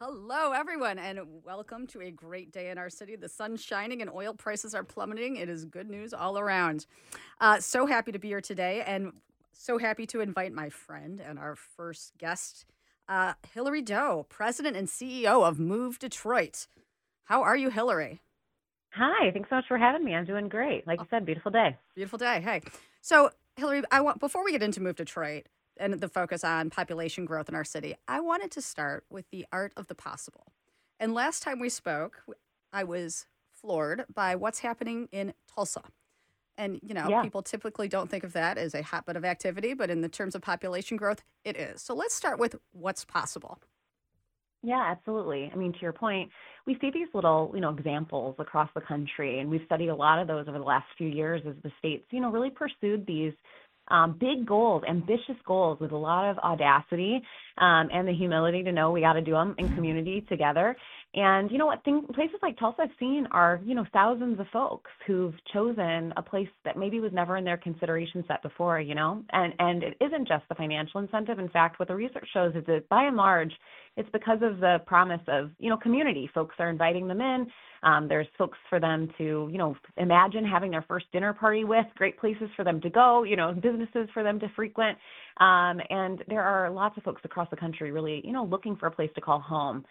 Hello, everyone, and welcome to a great day in our city. The sun's shining and oil prices are plummeting. It is good news all around. So happy to be here today, and so happy to invite my friend and our first guest, Hillary Doe, President and CEO of Move Detroit. How are you, Hillary? Hi, thanks so much for having me. I'm doing great. Like you said, beautiful day. Beautiful day. Hey, so Hillary, I want before we get into Move Detroit and the focus on population growth in our city, I wanted to start with the art of the possible. And last time we spoke, I was floored by what's happening in Tulsa. And, Yeah, people typically don't think of that as a hotbed of activity, but in the terms of population growth, it is. So let's start with what's possible. yeah, absolutely. I mean, to your point, we see these little, examples across the country, and we've studied a lot of those over the last few years as the states, really pursued these big goals, ambitious goals with a lot of audacity and the humility to know we got to do them in community together. And you know what? Places like Tulsa I've seen are, thousands of folks who've chosen a place that maybe was never in their consideration set before, and it isn't just the financial incentive. In fact, what the research shows is that by and large, it's because of the promise of, community. Folks are inviting them in. There's folks for them to, imagine having their first dinner party with, great places for them to go, businesses for them to frequent. And there are lots of folks across the country really, looking for a place to call home.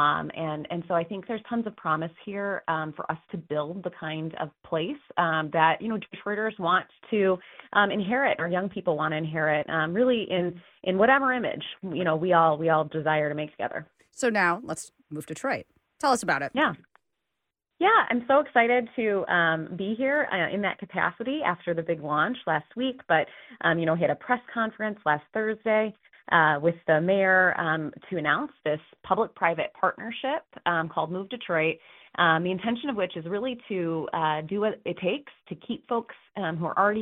And so I think there's tons of promise here for us to build the kind of place that, Detroiters want to inherit, or young people want to inherit, really in whatever image, we all desire to make together. So now let's move to Detroit. Tell us about it. Yeah. Yeah, I'm so excited to be here in that capacity after the big launch last week. But, had a press conference last Thursday with the mayor to announce this public-private partnership called Move Detroit. The intention of which is really to do what it takes to keep folks who are already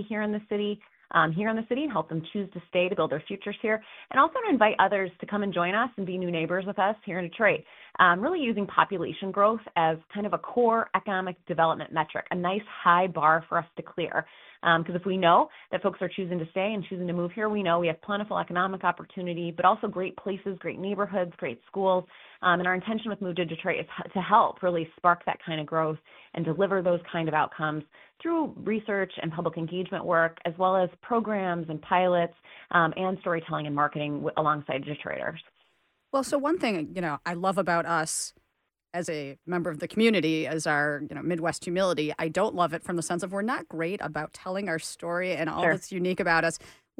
here in the city and help them choose to stay to build their futures here, and also to invite others to come and join us and be new neighbors with us here in Detroit, really using population growth as kind of a core economic development metric, a nice high bar for us to clear. Because if we know that folks are choosing to stay and choosing to move here, we know we have plentiful economic opportunity, but also great places, great neighborhoods, great schools. And our intention with Move to Detroit is to help really spark that kind of growth and deliver those kind of outcomes through research and public engagement work, as well as programs and pilots and storytelling and marketing alongside Detroiters. Well, so one thing, I love about us as a member of the community, as our, Midwest humility, I don't love it from the sense of we're not great about telling our story and all Sure. that's unique about us.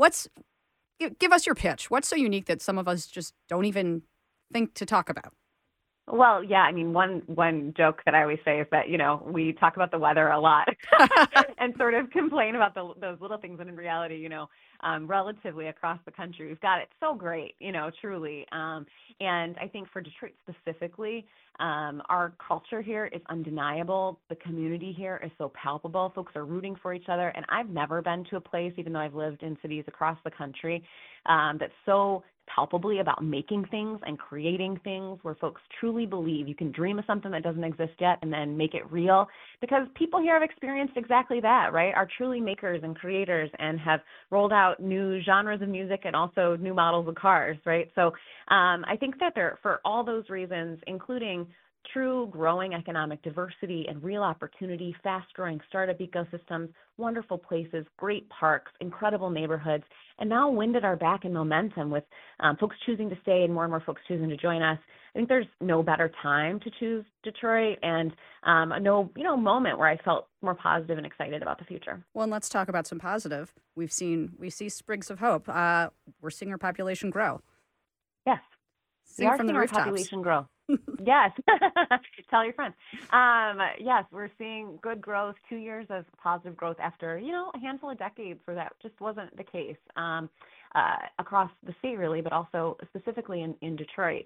Give us your pitch. What's so unique that some of us just don't even think to talk about? Well, yeah, I mean, one joke that I always say is that, we talk about the weather a lot and sort of complain about those little things. And in reality, relatively across the country, we've got it so great, truly. And I think for Detroit specifically, our culture here is undeniable. The community here is so palpable. Folks are rooting for each other. And I've never been to a place, even though I've lived in cities across the country, that's so palpably about making things and creating things where folks truly believe you can dream of something that doesn't exist yet and then make it real, because people here have experienced exactly that, right? Are truly makers and creators and have rolled out new genres of music and also new models of cars, right? So I think that for all those reasons, including true growing economic diversity and real opportunity, fast-growing startup ecosystems, wonderful places, great parks, incredible neighborhoods, and now wind at our back and momentum with folks choosing to stay and more folks choosing to join us. I think there's no better time to choose Detroit, and no moment where I felt more positive and excited about the future. Well, and let's talk about some positive. We see sprigs of hope. We're seeing our population grow. Yes, we Sing are from the seeing our rooftops. population grow. Yes. Tell your friends. Yes, we're seeing good growth, 2 years of positive growth after, a handful of decades where that just wasn't the case across the state, really, but also specifically in Detroit.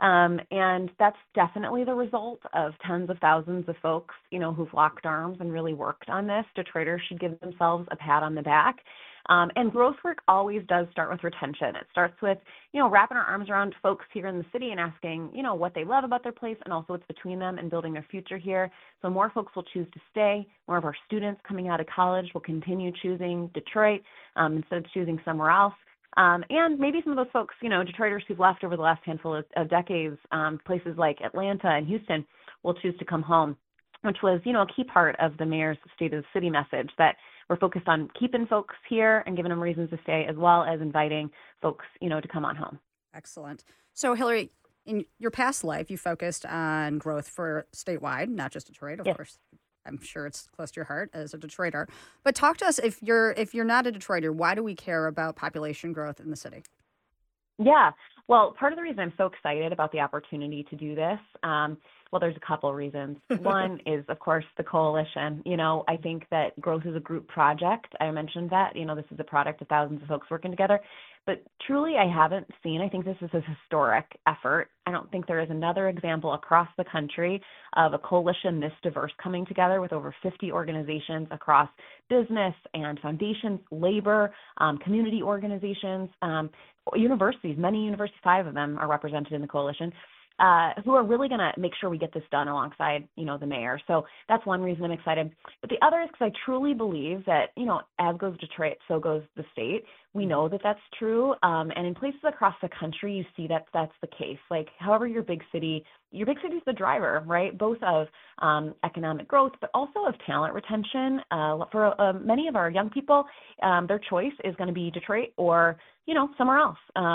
And that's definitely the result of tens of thousands of folks, who've locked arms and really worked on this. Detroiters should give themselves a pat on the back. And growth work always does start with retention. It starts with, wrapping our arms around folks here in the city and asking, what they love about their place and also what's between them and building their future here. So more folks will choose to stay. More of our students coming out of college will continue choosing Detroit instead of choosing somewhere else. And maybe some of those folks, Detroiters who've left over the last handful of decades, places like Atlanta and Houston will choose to come home, which was, a key part of the mayor's State of the City message, that we're focused on keeping folks here and giving them reasons to stay, as well as inviting folks, to come on home. Excellent. So, Hillary, in your past life, you focused on growth for statewide, not just Detroit, of Yes. course. I'm sure it's close to your heart as a Detroiter. But talk to us, if you're not a Detroiter, why do we care about population growth in the city? Yeah. Well, part of the reason I'm so excited about the opportunity to do this, well, there's a couple of reasons. One is, of course, the coalition. I think that growth is a group project. I mentioned that. This is a product of thousands of folks working together. But truly, I think this is a historic effort. I don't think there is another example across the country of a coalition this diverse coming together with over 50 organizations across business and foundations, labor, community organizations, universities. Many universities, 5 of them are represented in the coalition, who are really going to make sure we get this done alongside, the mayor. So that's one reason I'm excited. But the other is because I truly believe that, as goes Detroit, so goes the state. We know that that's true. And in places across the country, you see that that's the case. Like, however, your big city is the driver, right? Both of economic growth, but also of talent retention. For many of our young people, their choice is going to be Detroit or, somewhere else,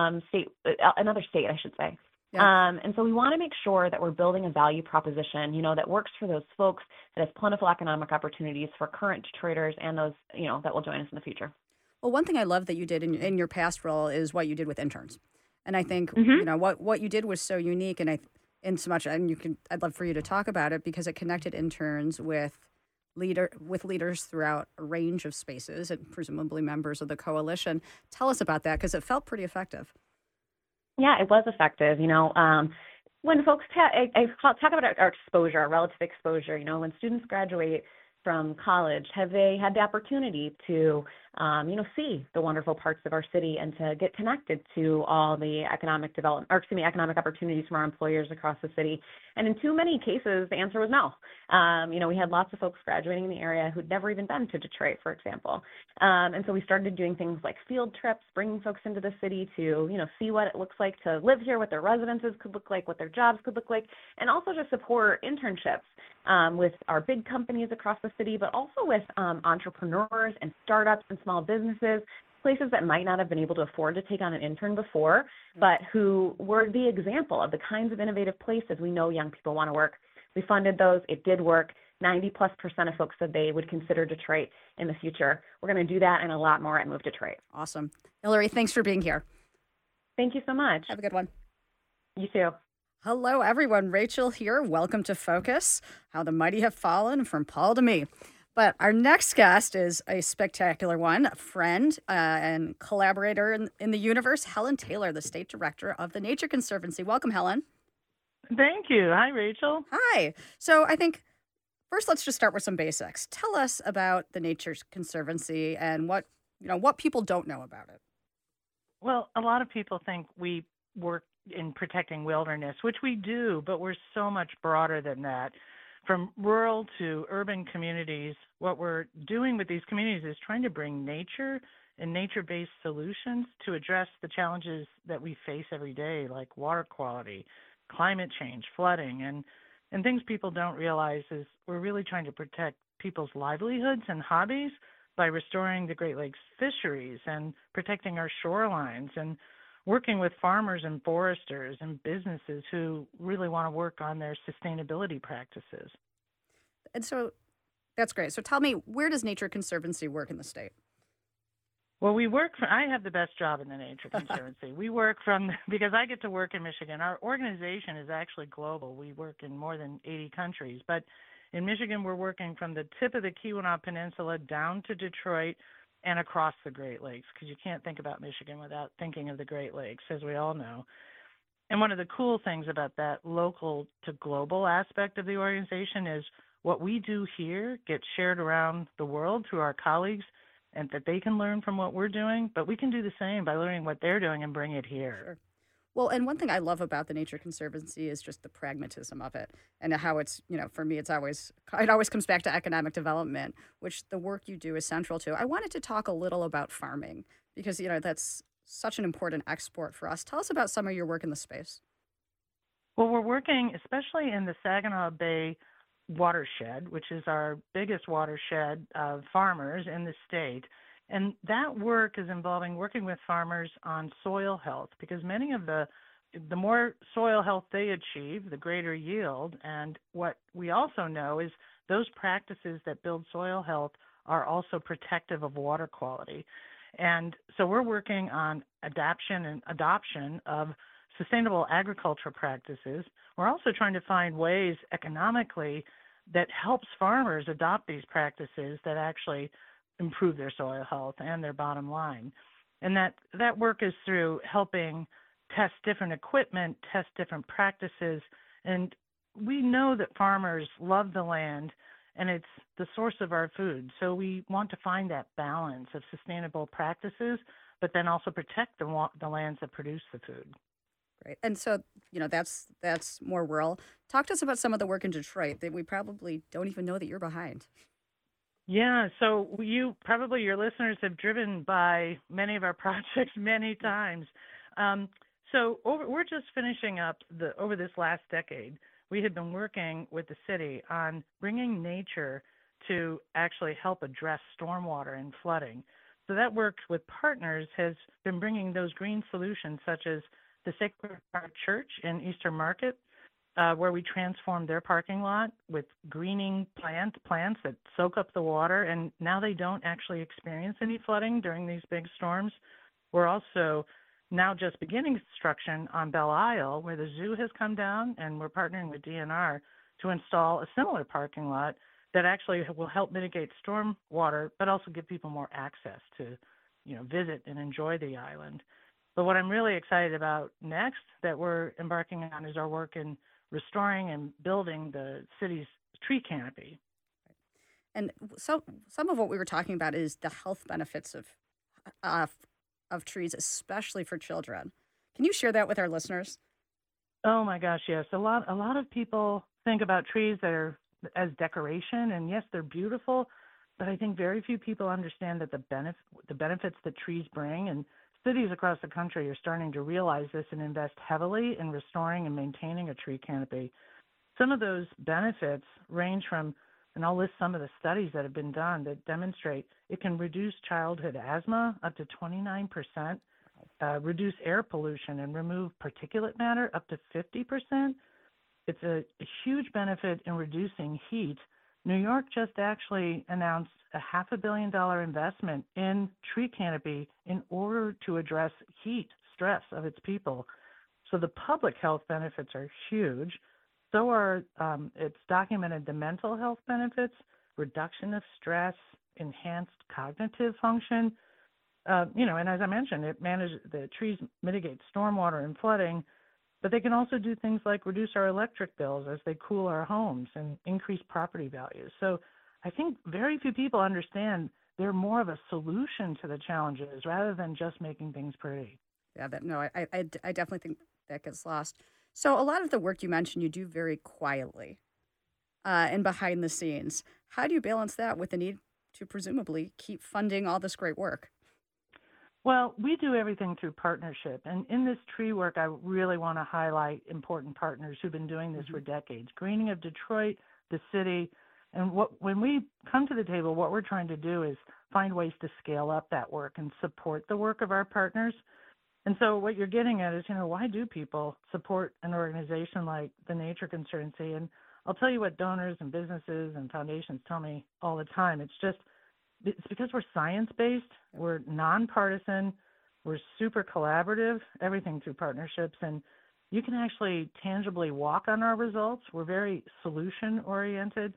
another state, I should say. Yeah. And so we want to make sure that we're building a value proposition, that works for those folks, that has plentiful economic opportunities for current Detroiters and those, that will join us in the future. Well, one thing I love that you did in your past role is what you did with interns. And I think, Mm-hmm. what you did was so unique, and in so much, and I'd love for you to talk about it, because it connected interns with leaders throughout a range of spaces and presumably members of the coalition. Tell us about that, because it felt pretty effective. Yeah, it was effective. When folks talk about our exposure, our relative exposure, when students graduate from college, have they had the opportunity to, see the wonderful parts of our city and to get connected to all the economic opportunities from our employers across the city? And in too many cases, the answer was no. We had lots of folks graduating in the area who'd never even been to Detroit, for example. And so we started doing things like field trips, bringing folks into the city to, see what it looks like to live here, what their residences could look like, what their jobs could look like, and also to support internships with our big companies across the city, but also with entrepreneurs and startups and small businesses, places that might not have been able to afford to take on an intern before, but who were the example of the kinds of innovative places we know young people want to work. We funded those. It did work. 90+% of folks said they would consider Detroit in the future. We're going to do that and a lot more at Move Detroit. Awesome. Hillary, thanks for being here. Thank you so much. Have a good one. You too. Hello, everyone. Rachel here. Welcome to Focus, How the Mighty Have Fallen, from Paul to me. But our next guest is a spectacular one, a friend and collaborator in the universe, Helen Taylor, the state director of the Nature Conservancy. Welcome, Helen. Thank you. Hi, Rachel. Hi. So I think first let's just start with some basics. Tell us about the Nature Conservancy and what people don't know about it. Well, a lot of people think we work in protecting wilderness, which we do, but we're so much broader than that. From rural to urban communities, what we're doing with these communities is trying to bring nature and nature-based solutions to address the challenges that we face every day, like water quality, climate change, flooding, and things people don't realize is we're really trying to protect people's livelihoods and hobbies by restoring the Great Lakes fisheries and protecting our shorelines and working with farmers and foresters and businesses who really want to work on their sustainability practices. And so that's great. So tell me, where does Nature Conservancy work in the state? Well, I have the best job in the Nature Conservancy. Because I get to work in Michigan. Our organization is actually global. We work in more than 80 countries. But in Michigan, we're working from the tip of the Keweenaw Peninsula down to Detroit and across the Great Lakes, because you can't think about Michigan without thinking of the Great Lakes, as we all know. And one of the cool things about that local to global aspect of the organization is what we do here gets shared around the world through our colleagues, and that they can learn from what we're doing, but we can do the same by learning what they're doing and bring it here. Sure. Well, and one thing I love about the Nature Conservancy is just the pragmatism of it, and how it's, for me, it always comes back to economic development, which the work you do is central to. I wanted to talk a little about farming because, that's such an important export for us. Tell us about some of your work in the space. Well, we're working especially in the Saginaw Bay watershed, which is our biggest watershed of farmers in the state. And that work is involving working with farmers on soil health because many of the more soil health they achieve, the greater yield. And what we also know is those practices that build soil health are also protective of water quality. And so we're working on adaptation and adoption of sustainable agriculture practices. We're also trying to find ways economically that helps farmers adopt these practices that actually improve their soil health and their bottom line. And that work is through helping test different equipment, test different practices. And we know that farmers love the land and it's the source of our food. So we want to find that balance of sustainable practices, but then also protect the lands that produce the food. Right. And so, that's more rural. Talk to us about some of the work in Detroit that we probably don't even know that you're behind. Yeah, so your listeners have driven by many of our projects many times. We're just finishing up over this last decade. We had been working with the city on bringing nature to actually help address stormwater and flooding. So that work with partners has been bringing those green solutions, such as the Sacred Heart Church in Eastern Market, where we transformed their parking lot with greening plants that soak up the water, and now they don't actually experience any flooding during these big storms. We're also now just beginning construction on Belle Isle, where the zoo has come down, and we're partnering with DNR to install a similar parking lot that actually will help mitigate storm water, but also give people more access to, visit and enjoy the island. But what I'm really excited about next that we're embarking on is our work in restoring and building the city's tree canopy. And so some of what we were talking about is the health benefits of trees, especially for children. Can you share that with our listeners? Oh my gosh, yes. A lot of people think about trees that are as decoration, and yes, they're beautiful, but I think very few people understand that the benefits that trees bring, and cities across the country are starting to realize this and invest heavily in restoring and maintaining a tree canopy. Some of those benefits range from, and I'll list some of the studies that have been done that demonstrate it can reduce childhood asthma up to 29%, reduce air pollution and remove particulate matter up to 50%. It's a huge benefit in reducing heat. New York just actually announced a $500 million investment in tree canopy in order to address heat stress of its people. So the public health benefits are huge. So are it's documented the mental health benefits, reduction of stress, enhanced cognitive function. And as I mentioned, the trees mitigate stormwater and flooding, but they can also do things like reduce our electric bills as they cool our homes and increase property values. So I think very few people understand they're more of a solution to the challenges rather than just making things pretty. Yeah, I definitely think that gets lost. So a lot of the work you mentioned you do very quietly and behind the scenes. How do you balance that with the need to presumably keep funding all this great work? Well, we do everything through partnership. And in this tree work, I really want to highlight important partners who've been doing this for decades. Greening of Detroit, the city. And when we come to the table, what we're trying to do is find ways to scale up that work and support the work of our partners. And so what you're getting at is, why do people support an organization like the Nature Conservancy? And I'll tell you what donors and businesses and foundations tell me all the time. It's because we're science-based, we're nonpartisan, we're super collaborative, everything through partnerships, and you can actually tangibly walk on our results. We're very solution-oriented.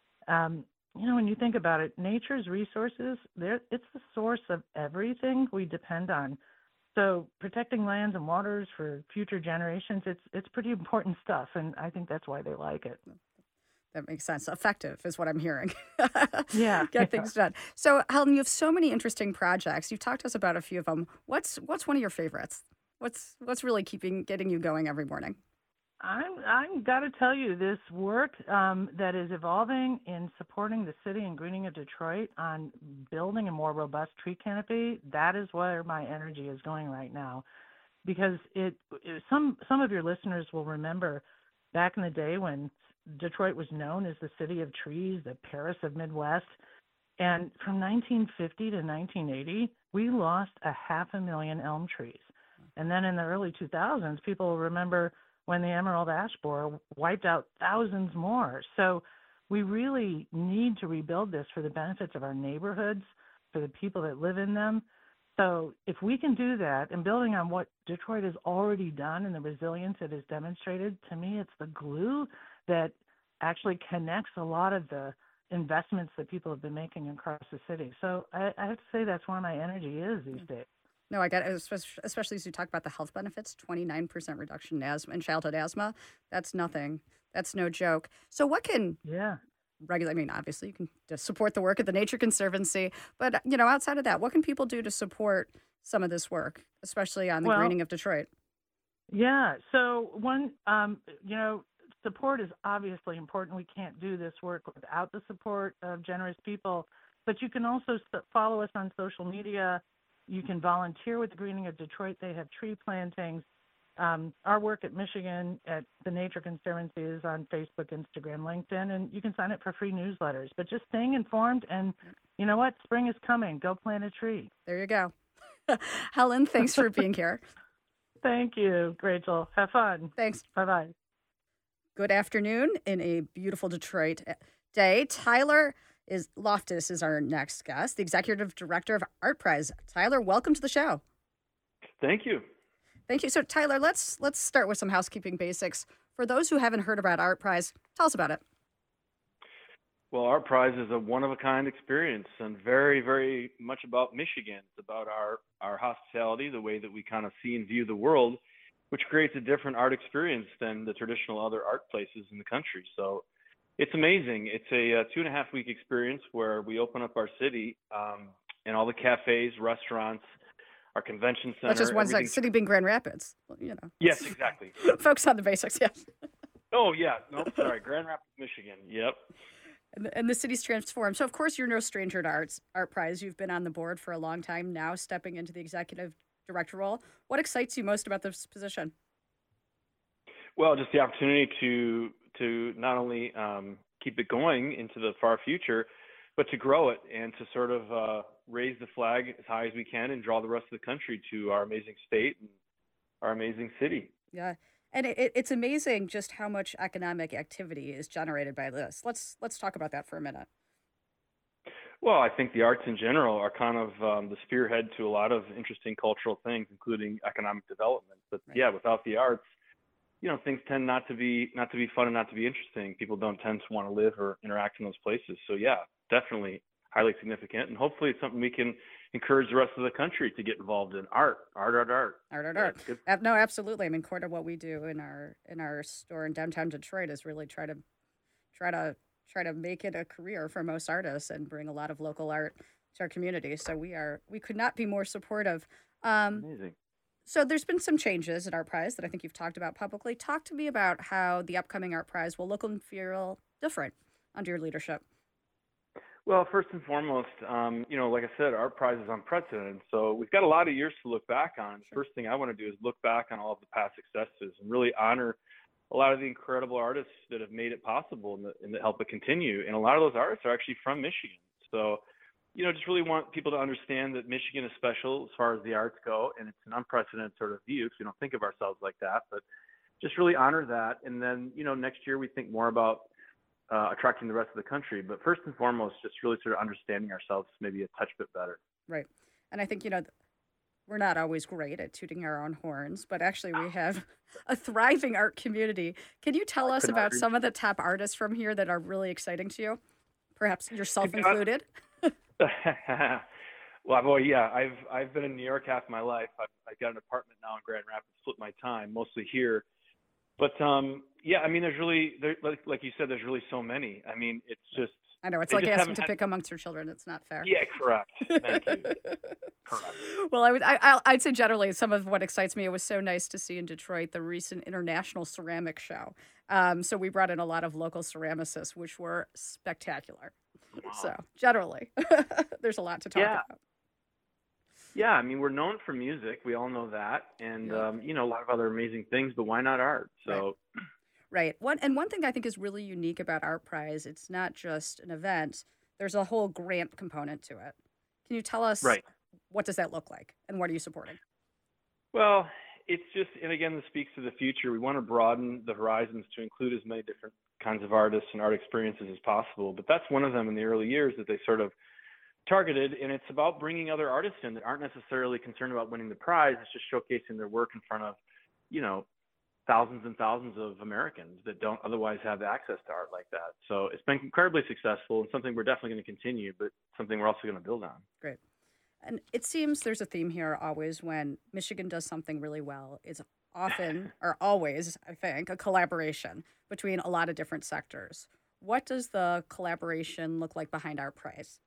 When you think about it, nature's resources, it's the source of everything we depend on. So protecting lands and waters for future generations, it's pretty important stuff, and I think that's why they like it. That makes sense. Effective is what I'm hearing. Yeah. Get things done. So, Helen, you have so many interesting projects. You've talked to us about a few of them. What's one of your favorites? What's really getting you going every morning? I'm got to tell you, this work that is evolving in supporting the city and greening of Detroit on building a more robust tree canopy, that is where my energy is going right now. Because some of your listeners will remember back in the day when Detroit was known as the city of trees, the Paris of Midwest, and from 1950 to 1980, we lost 500,000 elm trees. And then in the early 2000s, people will remember when the emerald ash borer wiped out thousands more. So we really need to rebuild this for the benefits of our neighborhoods, for the people that live in them. So if we can do that, and building on what Detroit has already done and the resilience it has demonstrated, to me it's the glue that actually connects a lot of the investments that people have been making across the city. So I have to say that's where my energy is these days. No, I get it, especially as you talk about the health benefits, 29% reduction in asthma in childhood asthma. That's nothing. That's no joke. So what can regulate? I mean, obviously you can just support the work of the Nature Conservancy, but outside of that, what can people do to support some of this work, especially on the greening of Detroit? Yeah. So one, support is obviously important. We can't do this work without the support of generous people, but you can also follow us on social media. You can volunteer with the Greening of Detroit. They have tree plantings. Our work at Michigan at the Nature Conservancy is on Facebook, Instagram, LinkedIn, and you can sign up for free newsletters. But just staying informed, and you know what? Spring is coming. Go plant a tree. There you go. Helen, thanks for being here. Thank you, Rachel. Have fun. Thanks. Bye-bye. Good afternoon in a beautiful Detroit day. Tyler Loftus is our next guest, the executive director of ArtPrize. Tyler, welcome to the show. Thank you. Thank you. So, Tyler, let's start with some housekeeping basics. For those who haven't heard about ArtPrize, tell us about it. Well, ArtPrize is a one-of-a-kind experience and very, very much about Michigan. It's about our hospitality, the way that we kind of see and view the world, which creates a different art experience than the traditional other art places in the country. So it's amazing. It's a 2.5-week experience where we open up our city and all the cafes, restaurants, our convention center. That's just one side. City being Grand Rapids. Well, Yes, exactly. Focus on the basics, yes. Oh, yeah. No, sorry. Grand Rapids, Michigan. Yep. And the city's transformed. So, of course, you're no stranger to ArtPrize. You've been on the board for a long time now, stepping into the executive director role. What excites you most about this position? Well, just the opportunity to not only keep it going into the far future, but to grow it and to sort of raise the flag as high as we can and draw the rest of the country to our amazing state and our amazing city. Yeah. And it's amazing just how much economic activity is generated by this. Let's talk about that for a minute. Well, I think the arts in general are kind of the spearhead to a lot of interesting cultural things, including economic development. But right. Yeah, without the arts, things tend not to be fun and not to be interesting. People don't tend to want to live or interact in those places. So yeah, definitely highly significant. And hopefully it's something we can encourage the rest of the country to get involved in. Art. Yeah, no, absolutely. I mean, part of what we do in our store in downtown Detroit is really try to make it a career for most artists and bring a lot of local art to our community. So we could not be more supportive. Amazing. So there's been some changes at ArtPrize that I think you've talked about publicly. Talk to me about how the upcoming ArtPrize will look and feel different under your leadership. Well, first and foremost, like I said, ArtPrize is unprecedented. So we've got a lot of years to look back on. Sure. First thing I want to do is look back on all of the past successes and really honor a lot of the incredible artists that have made it possible and that help it continue. And a lot of those artists are actually from Michigan. So, just really want people to understand that Michigan is special as far as the arts go, and it's an unprecedented sort of view because we don't think of ourselves like that, but just really honor that. And then, next year we think more about attracting the rest of the country. But first and foremost, just really sort of understanding ourselves maybe a touch bit better. Right. And I think, we're not always great at tooting our own horns, but actually we have a thriving art community. Can you tell us about some of the top artists from here that are really exciting to you? Perhaps yourself included? Well, yeah, I've been in New York half my life. I've got an apartment now in Grand Rapids, split my time, mostly here. But, yeah, I mean, like you said, there's really so many. I mean, it's just I know it's They like just asking haven't to had. pick amongst your children. It's not fair. Yeah, correct. Thank you. Correct. Well, I'd say generally some of what excites me. It was so nice to see in Detroit the recent International Ceramic Show. So we brought in a lot of local ceramicists, which were spectacular. Wow. So generally, there's a lot to talk Yeah. about. Yeah, I mean, we're known for music. We all know that. And, Yeah. a lot of other amazing things, but why not art? Right. So, Right. One thing I think is really unique about Art Prize, it's not just an event. There's a whole grant component to it. Can you tell us right. what does that look like and what are you supporting? Well, it's just, and again, this speaks to the future. We want to broaden the horizons to include as many different kinds of artists and art experiences as possible. But that's one of them in the early years that they sort of targeted. And it's about bringing other artists in that aren't necessarily concerned about winning the prize. It's just showcasing their work in front of, you know, thousands and thousands of Americans that don't otherwise have access to art like that. So it's been incredibly successful and something we're definitely going to continue, but something we're also going to build on. Great. And it seems there's a theme here always when Michigan does something really well. It's often or always, I think, a collaboration between a lot of different sectors. What does the collaboration look like behind Art Prize?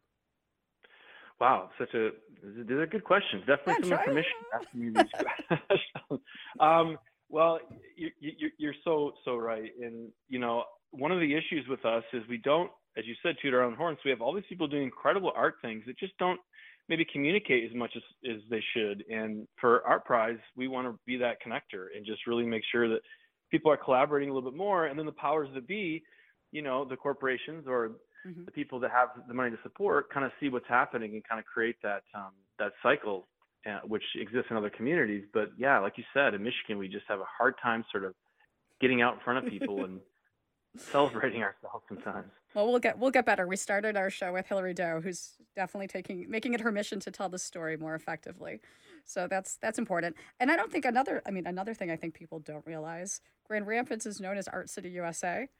Wow, these are good questions. Definitely Yeah, some try. information asking me these questions. Well, you're so right. And, one of the issues with us is we don't, as you said, toot our own horns. We have all these people doing incredible art things that just don't maybe communicate as much as they should. And for Art Prize, we want to be that connector and just really make sure that people are collaborating a little bit more. And then the powers that be, the corporations or Mhm. the people that have the money to support kind of see what's happening and kind of create that cycle, which exists in other communities. But yeah, like you said, in Michigan, we just have a hard time sort of getting out in front of people and celebrating ourselves sometimes. Well, we'll get better. We started our show with Hillary Doe, who's definitely making it her mission to tell the story more effectively. So that's important. And I don't think another thing I think people don't realize, Grand Rapids is known as Art City USA.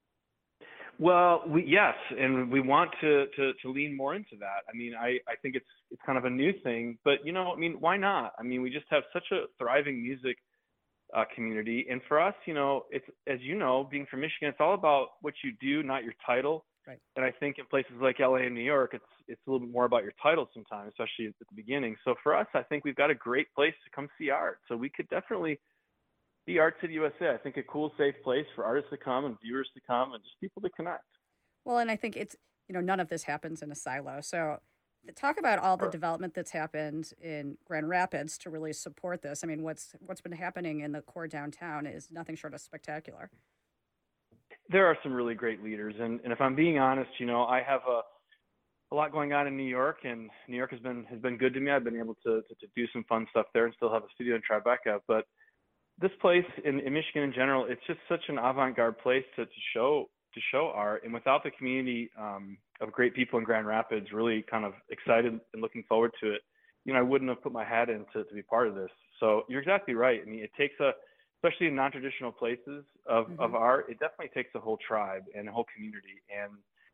Well, yes, and we want to lean more into that. I mean, I think it's kind of a new thing, but why not? I mean, we just have such a thriving music community, and for us, it's, as being from Michigan, it's all about what you do, not your title. Right. And I think in places like LA and New York, it's a little bit more about your title sometimes, especially at the beginning. So for us, I think we've got a great place to come see art. So we could definitely be Art City USA. I think a cool, safe place for artists to come and viewers to come and just people to connect. Well, and I think it's, none of this happens in a silo. So talk about all the Sure. development that's happened in Grand Rapids to really support this. I mean, what's been happening in the core downtown is nothing short of spectacular. There are some really great leaders, and if I'm being honest, I have a lot going on in New York, and New York has been good to me. I've been able to do some fun stuff there and still have a studio in Tribeca. But this place in Michigan in general, it's just such an avant-garde place to show art, and without the community of great people in Grand Rapids really kind of excited and looking forward to it, I wouldn't have put my hat in to be part of this. So you're exactly right. I mean, it takes especially in non-traditional places of art, it definitely takes a whole tribe and a whole community. And,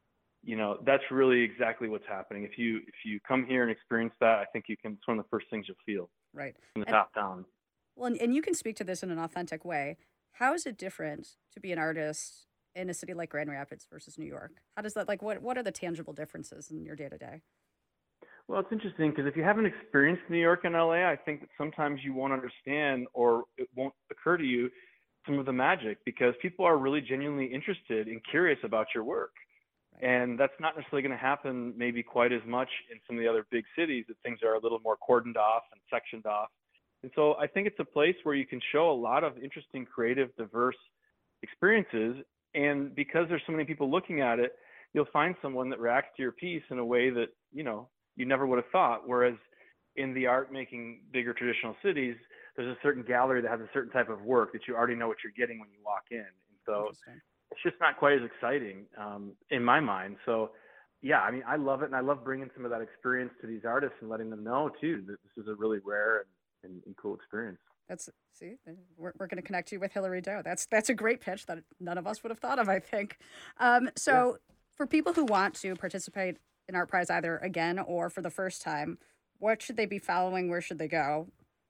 that's really exactly what's happening. If you come here and experience that, I think it's one of the first things you'll feel. Right. From the top down. Well, and you can speak to this in an authentic way. How is it different to be an artist in a city like Grand Rapids versus New York? How does that, what are the tangible differences in your day to day? Well, it's interesting because if you haven't experienced New York and LA, I think that sometimes you won't understand or it won't occur to you some of the magic because people are really genuinely interested and curious about your work. Right. And that's not necessarily going to happen maybe quite as much in some of the other big cities that things are a little more cordoned off and sectioned off. And so I think it's a place where you can show a lot of interesting, creative, diverse experiences. And because there's so many people looking at it, you'll find someone that reacts to your piece in a way that, you never would have thought. Whereas in the art making bigger traditional cities, there's a certain gallery that has a certain type of work that you already know what you're getting when you walk in. And so it's just not quite as exciting in my mind. So yeah, I mean, I love it. And I love bringing some of that experience to these artists and letting them know too, that this is a really rare and cool experience. We're going to connect you with Hillary Doe. That's a great pitch that none of us would have thought of, I think. For people who want to participate in Art Prize either again or for the first time, what should they be following? Where should they go?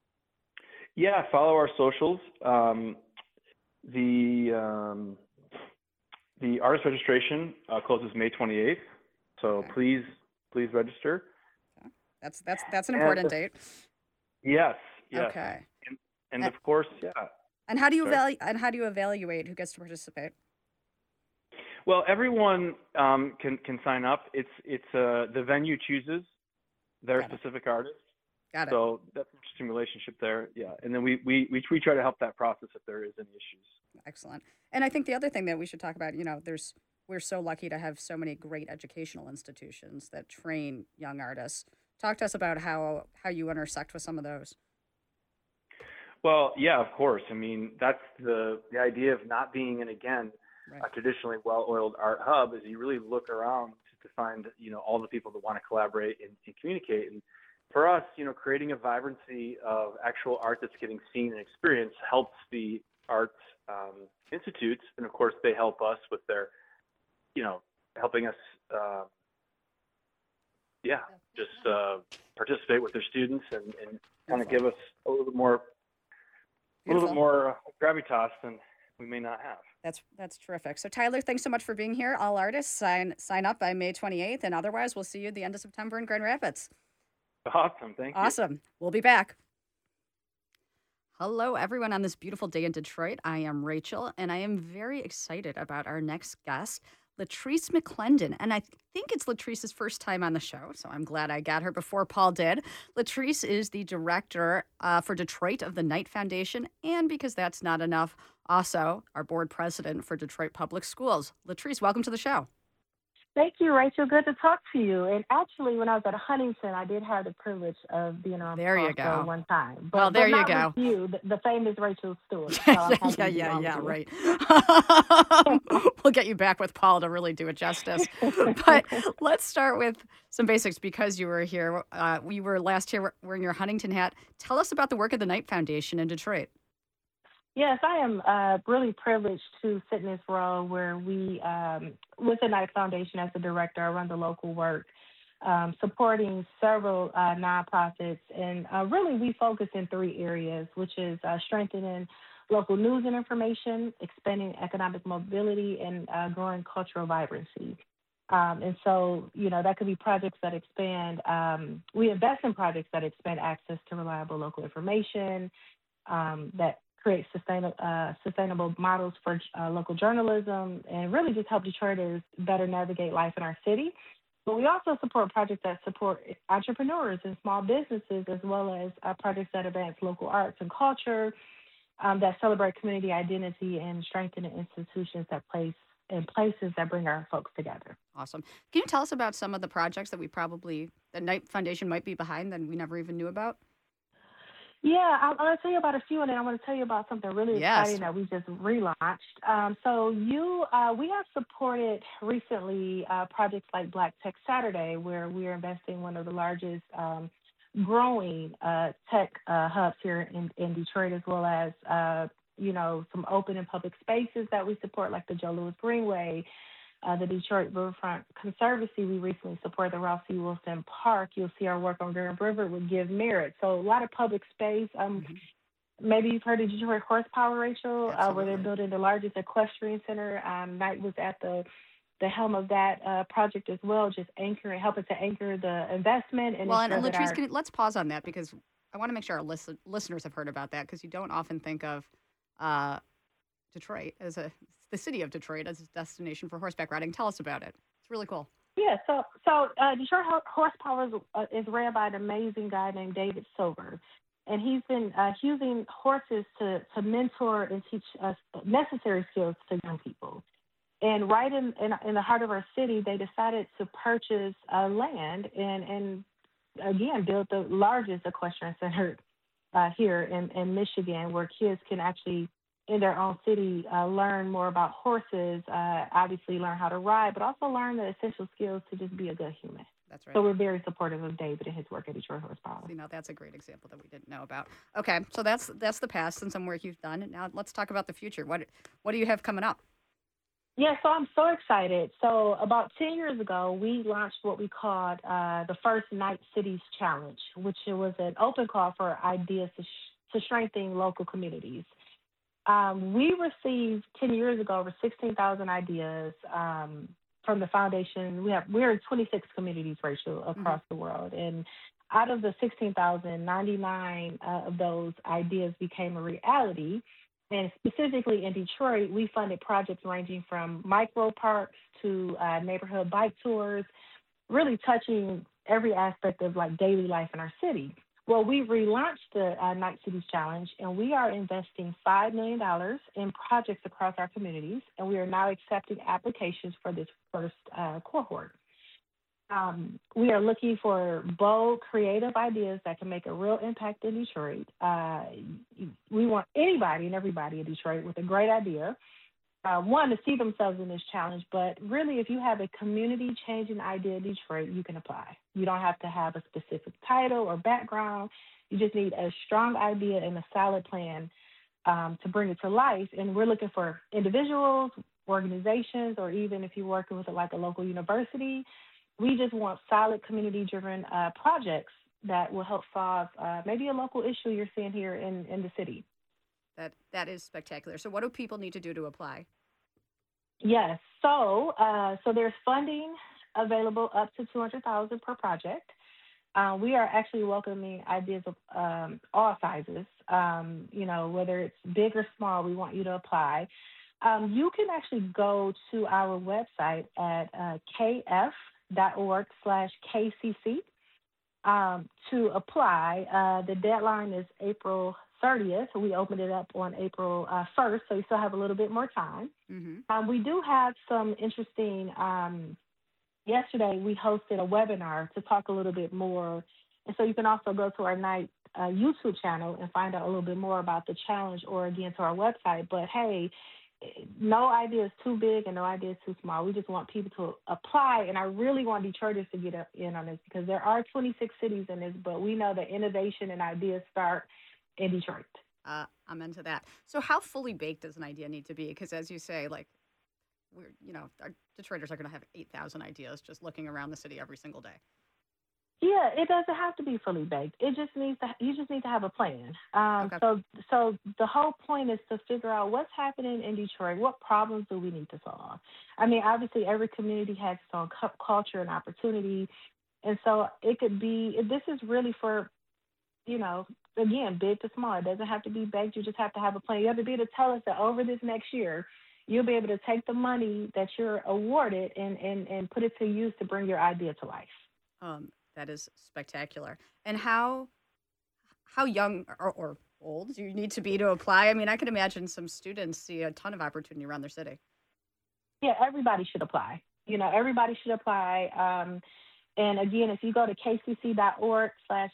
Yeah, follow our socials. The The artist registration closes May 28th, so Okay. please register. That's an And important date. yes, Okay. and Uh, of course, yeah. And how do you Sorry. evaluate who gets to participate? Well, everyone can sign up. It's the venue chooses their Got it. specific artist. Got it. So that's an interesting relationship there. Yeah. And then we try to help that process if there is any issues. Excellent. And I think the other thing that we should talk about, we're so lucky to have so many great educational institutions that train young artists. Talk to us about how you intersect with some of those. Well, yeah, of course. I mean, that's the idea of not being in, again, Right. a traditionally well-oiled art hub is you really look around to find, all the people that want to collaborate and communicate. And for us, creating a vibrancy of actual art that's getting seen and experienced helps the arts institutes. And of course, they help us with their, helping us, just participate with their students and kind of give us a little bit more gravitas than we may not have. That's terrific. So Tyler, thanks so much for being here. All artists sign up by May 28th, and otherwise we'll see you at the end of September in Grand Rapids. Awesome. Thank you. Awesome. We'll be back. Hello, everyone, on this beautiful day in Detroit. I am Rachel, and I am very excited about our next guest, Latrice McClendon. And I think it's Latrice's first time on the show, so I'm glad I got her before Paul did. Latrice is the director for Detroit of the Knight Foundation, and because that's not enough, also our board president for Detroit Public Schools. Latrice, welcome to the show. Thank you, Rachel. Good to talk to you. And actually, when I was at Huntington, I did have the privilege of being on There you the go. one time. Well, there you not go. With you, the famous Rachel Stewart. So I'm happy to be on with you. Right. We'll get you back with Paul to really do it justice. But let's start with some basics because you were here. We were last year wearing your Huntington hat. Tell us about the work of the Knight Foundation in Detroit. Yes, I am really privileged to sit in this role where we, with the Knight Foundation as the director, I run the local work, supporting several nonprofits. And really we focus in three areas, which is strengthening local news and information, expanding economic mobility, and growing cultural vibrancy. And so, that could be projects that expand. We invest in projects that expand access to reliable local information, that create sustainable models for local journalism, and really just help Detroiters better navigate life in our city. But we also support projects that support entrepreneurs and small businesses, as well as projects that advance local arts and culture, that celebrate community identity and strengthen institutions that places that bring our folks together. Awesome. Can you tell us about some of the projects that the Knight Foundation might be behind that we never even knew about? Yeah, I'm going to tell you about a few, and then I want to tell you about something really exciting that we just relaunched. We have supported recently projects like Black Tech Saturday, where we are investing in one of the largest growing tech hubs here in Detroit, as well as some open and public spaces that we support, like the Joe Louis Greenway, the Detroit Riverfront Conservancy. We recently support the Ralph C. Wilson Park. You'll see our work on Grand River with Give Merit. So a lot of public space. Maybe you've heard of Detroit Horsepower, Rachel, where they're building the largest equestrian center. Knight was at the helm of that project as well, just helping to anchor the investment. And Latrice, let's pause on that because I want to make sure our listeners have heard about that, because you don't often think of Detroit the city of Detroit as a destination for horseback riding. Tell us about it. It's really cool. Yeah, so Detroit Horsepower is ran by an amazing guy named David Silver, and he's been using horses to mentor and teach us necessary skills to young people. And right in the heart of our city, they decided to purchase land and again build the largest equestrian center here in Michigan, where kids can actually, in their own city, learn more about horses, obviously learn how to ride, but also learn the essential skills to just be a good human. That's right. So we're very supportive of David and his work at Detroit Horsepower. That's a great example that we didn't know about. Okay, so that's the past and some work you've done. Now let's talk about the future. What do you have coming up? Yeah, so I'm so excited. So about 10 years ago, we launched what we called the first Knight Cities Challenge, which was an open call for ideas to strengthen local communities. We received 10 years ago over 16,000 ideas from the foundation. We're in 26 communities, Rachel, Hmm. across the world, and out of the 16,000, 99 of those ideas became a reality. And specifically in Detroit, we funded projects ranging from micro parks to neighborhood bike tours, really touching every aspect of like daily life in our city. Well, we relaunched the Night Cities Challenge, and we are investing $5 million in projects across our communities, and we are now accepting applications for this first cohort. We are looking for bold, creative ideas that can make a real impact in Detroit. We want anybody and everybody in Detroit with a great idea, one, to see themselves in this challenge, but really, if you have a community changing idea in Detroit, you can apply. You don't have to have a specific title or background. You just need a strong idea and a solid plan to bring it to life. And we're looking for individuals, organizations, or even if you're working with like a local university, we just want solid community driven projects that will help solve maybe a local issue you're seeing here in the city. That is spectacular. So, what do people need to do to apply? Yes. So there's funding available up to 200,000 per project. We are actually welcoming ideas of all sizes. Whether it's big or small, we want you to apply. You can actually go to our website at kf.org/KCC to apply. The deadline is April 30th. We opened it up on April 1st, so you still have a little bit more time. Hmm. We do have some interesting. Yesterday, we hosted a webinar to talk a little bit more, and so you can also go to our Night YouTube channel and find out a little bit more about the challenge, or again to our website. But hey, no idea is too big and no idea is too small. We just want people to apply, and I really want Detroiters to get in on this because there are 26 cities in this, but we know that innovation and ideas start in Detroit. I'm into that. So, how fully baked does an idea need to be? Because, as you say, like our Detroiters are going to have 8,000 ideas just looking around the city every single day. Yeah, it doesn't have to be fully baked. You just need to have a plan. Okay. So the whole point is to figure out what's happening in Detroit. What problems do we need to solve? I mean, obviously, every community has its own culture and opportunity, and so it could be. This is really for, again, big to small. It doesn't have to be baked. You just have to have a plan. You have to be able to tell us that over this next year, you'll be able to take the money that you're awarded and put it to use to bring your idea to life. That is spectacular. And how young or old do you need to be to apply? I mean, I can imagine some students see a ton of opportunity around their city. Yeah, everybody should apply. Everybody should apply. And again, if you go to kcc.org slash,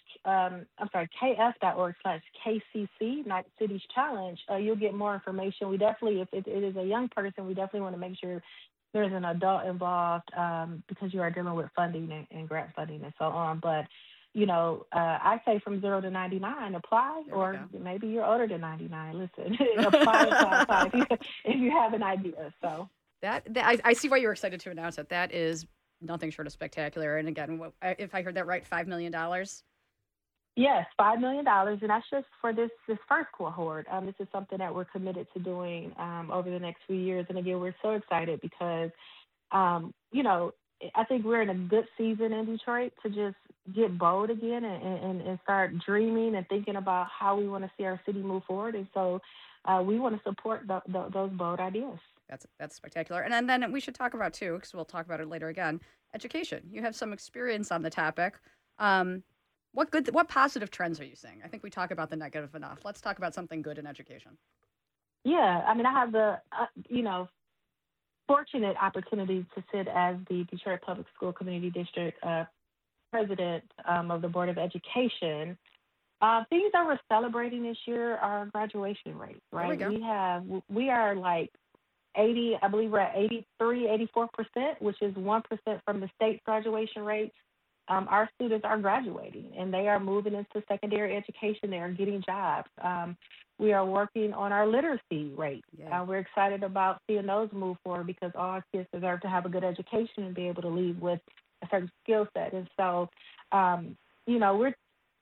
kf.org/KCC, Night Cities Challenge, you'll get more information. We definitely, if it is a young person, we definitely want to make sure there's an adult involved because you are dealing with funding and grant funding and so on. But, I say from 0 to 99, apply, or maybe you're older than 99. Listen, apply if you have an idea. So I see why you're excited to announce it. That is nothing short of spectacular. And again, if I heard that right, $5 million? Yes, $5 million, and that's just for this first cohort. This is something that we're committed to doing over the next few years. And again, we're so excited because, I think we're in a good season in Detroit to just get bold again and start dreaming and thinking about how we want to see our city move forward. And so we want to support those bold ideas. That's spectacular. And then we should talk about, too, because we'll talk about it later again, education. You have some experience on the topic. What positive trends are you seeing? I think we talk about the negative enough. Let's talk about something good in education. Yeah, I mean, I have the, fortunate opportunity to sit as the Detroit Public School Community District president of the Board of Education. Things that we're celebrating this year are graduation rates, right? There we go. We are like 80, I believe we're at 84%, which is 1% from the state graduation rates. Our students are graduating and they are moving into secondary education. They are getting jobs. We are working on our literacy rate. Yeah. We're excited about seeing those move forward because all our kids deserve to have a good education and be able to leave with a certain skill set. And so,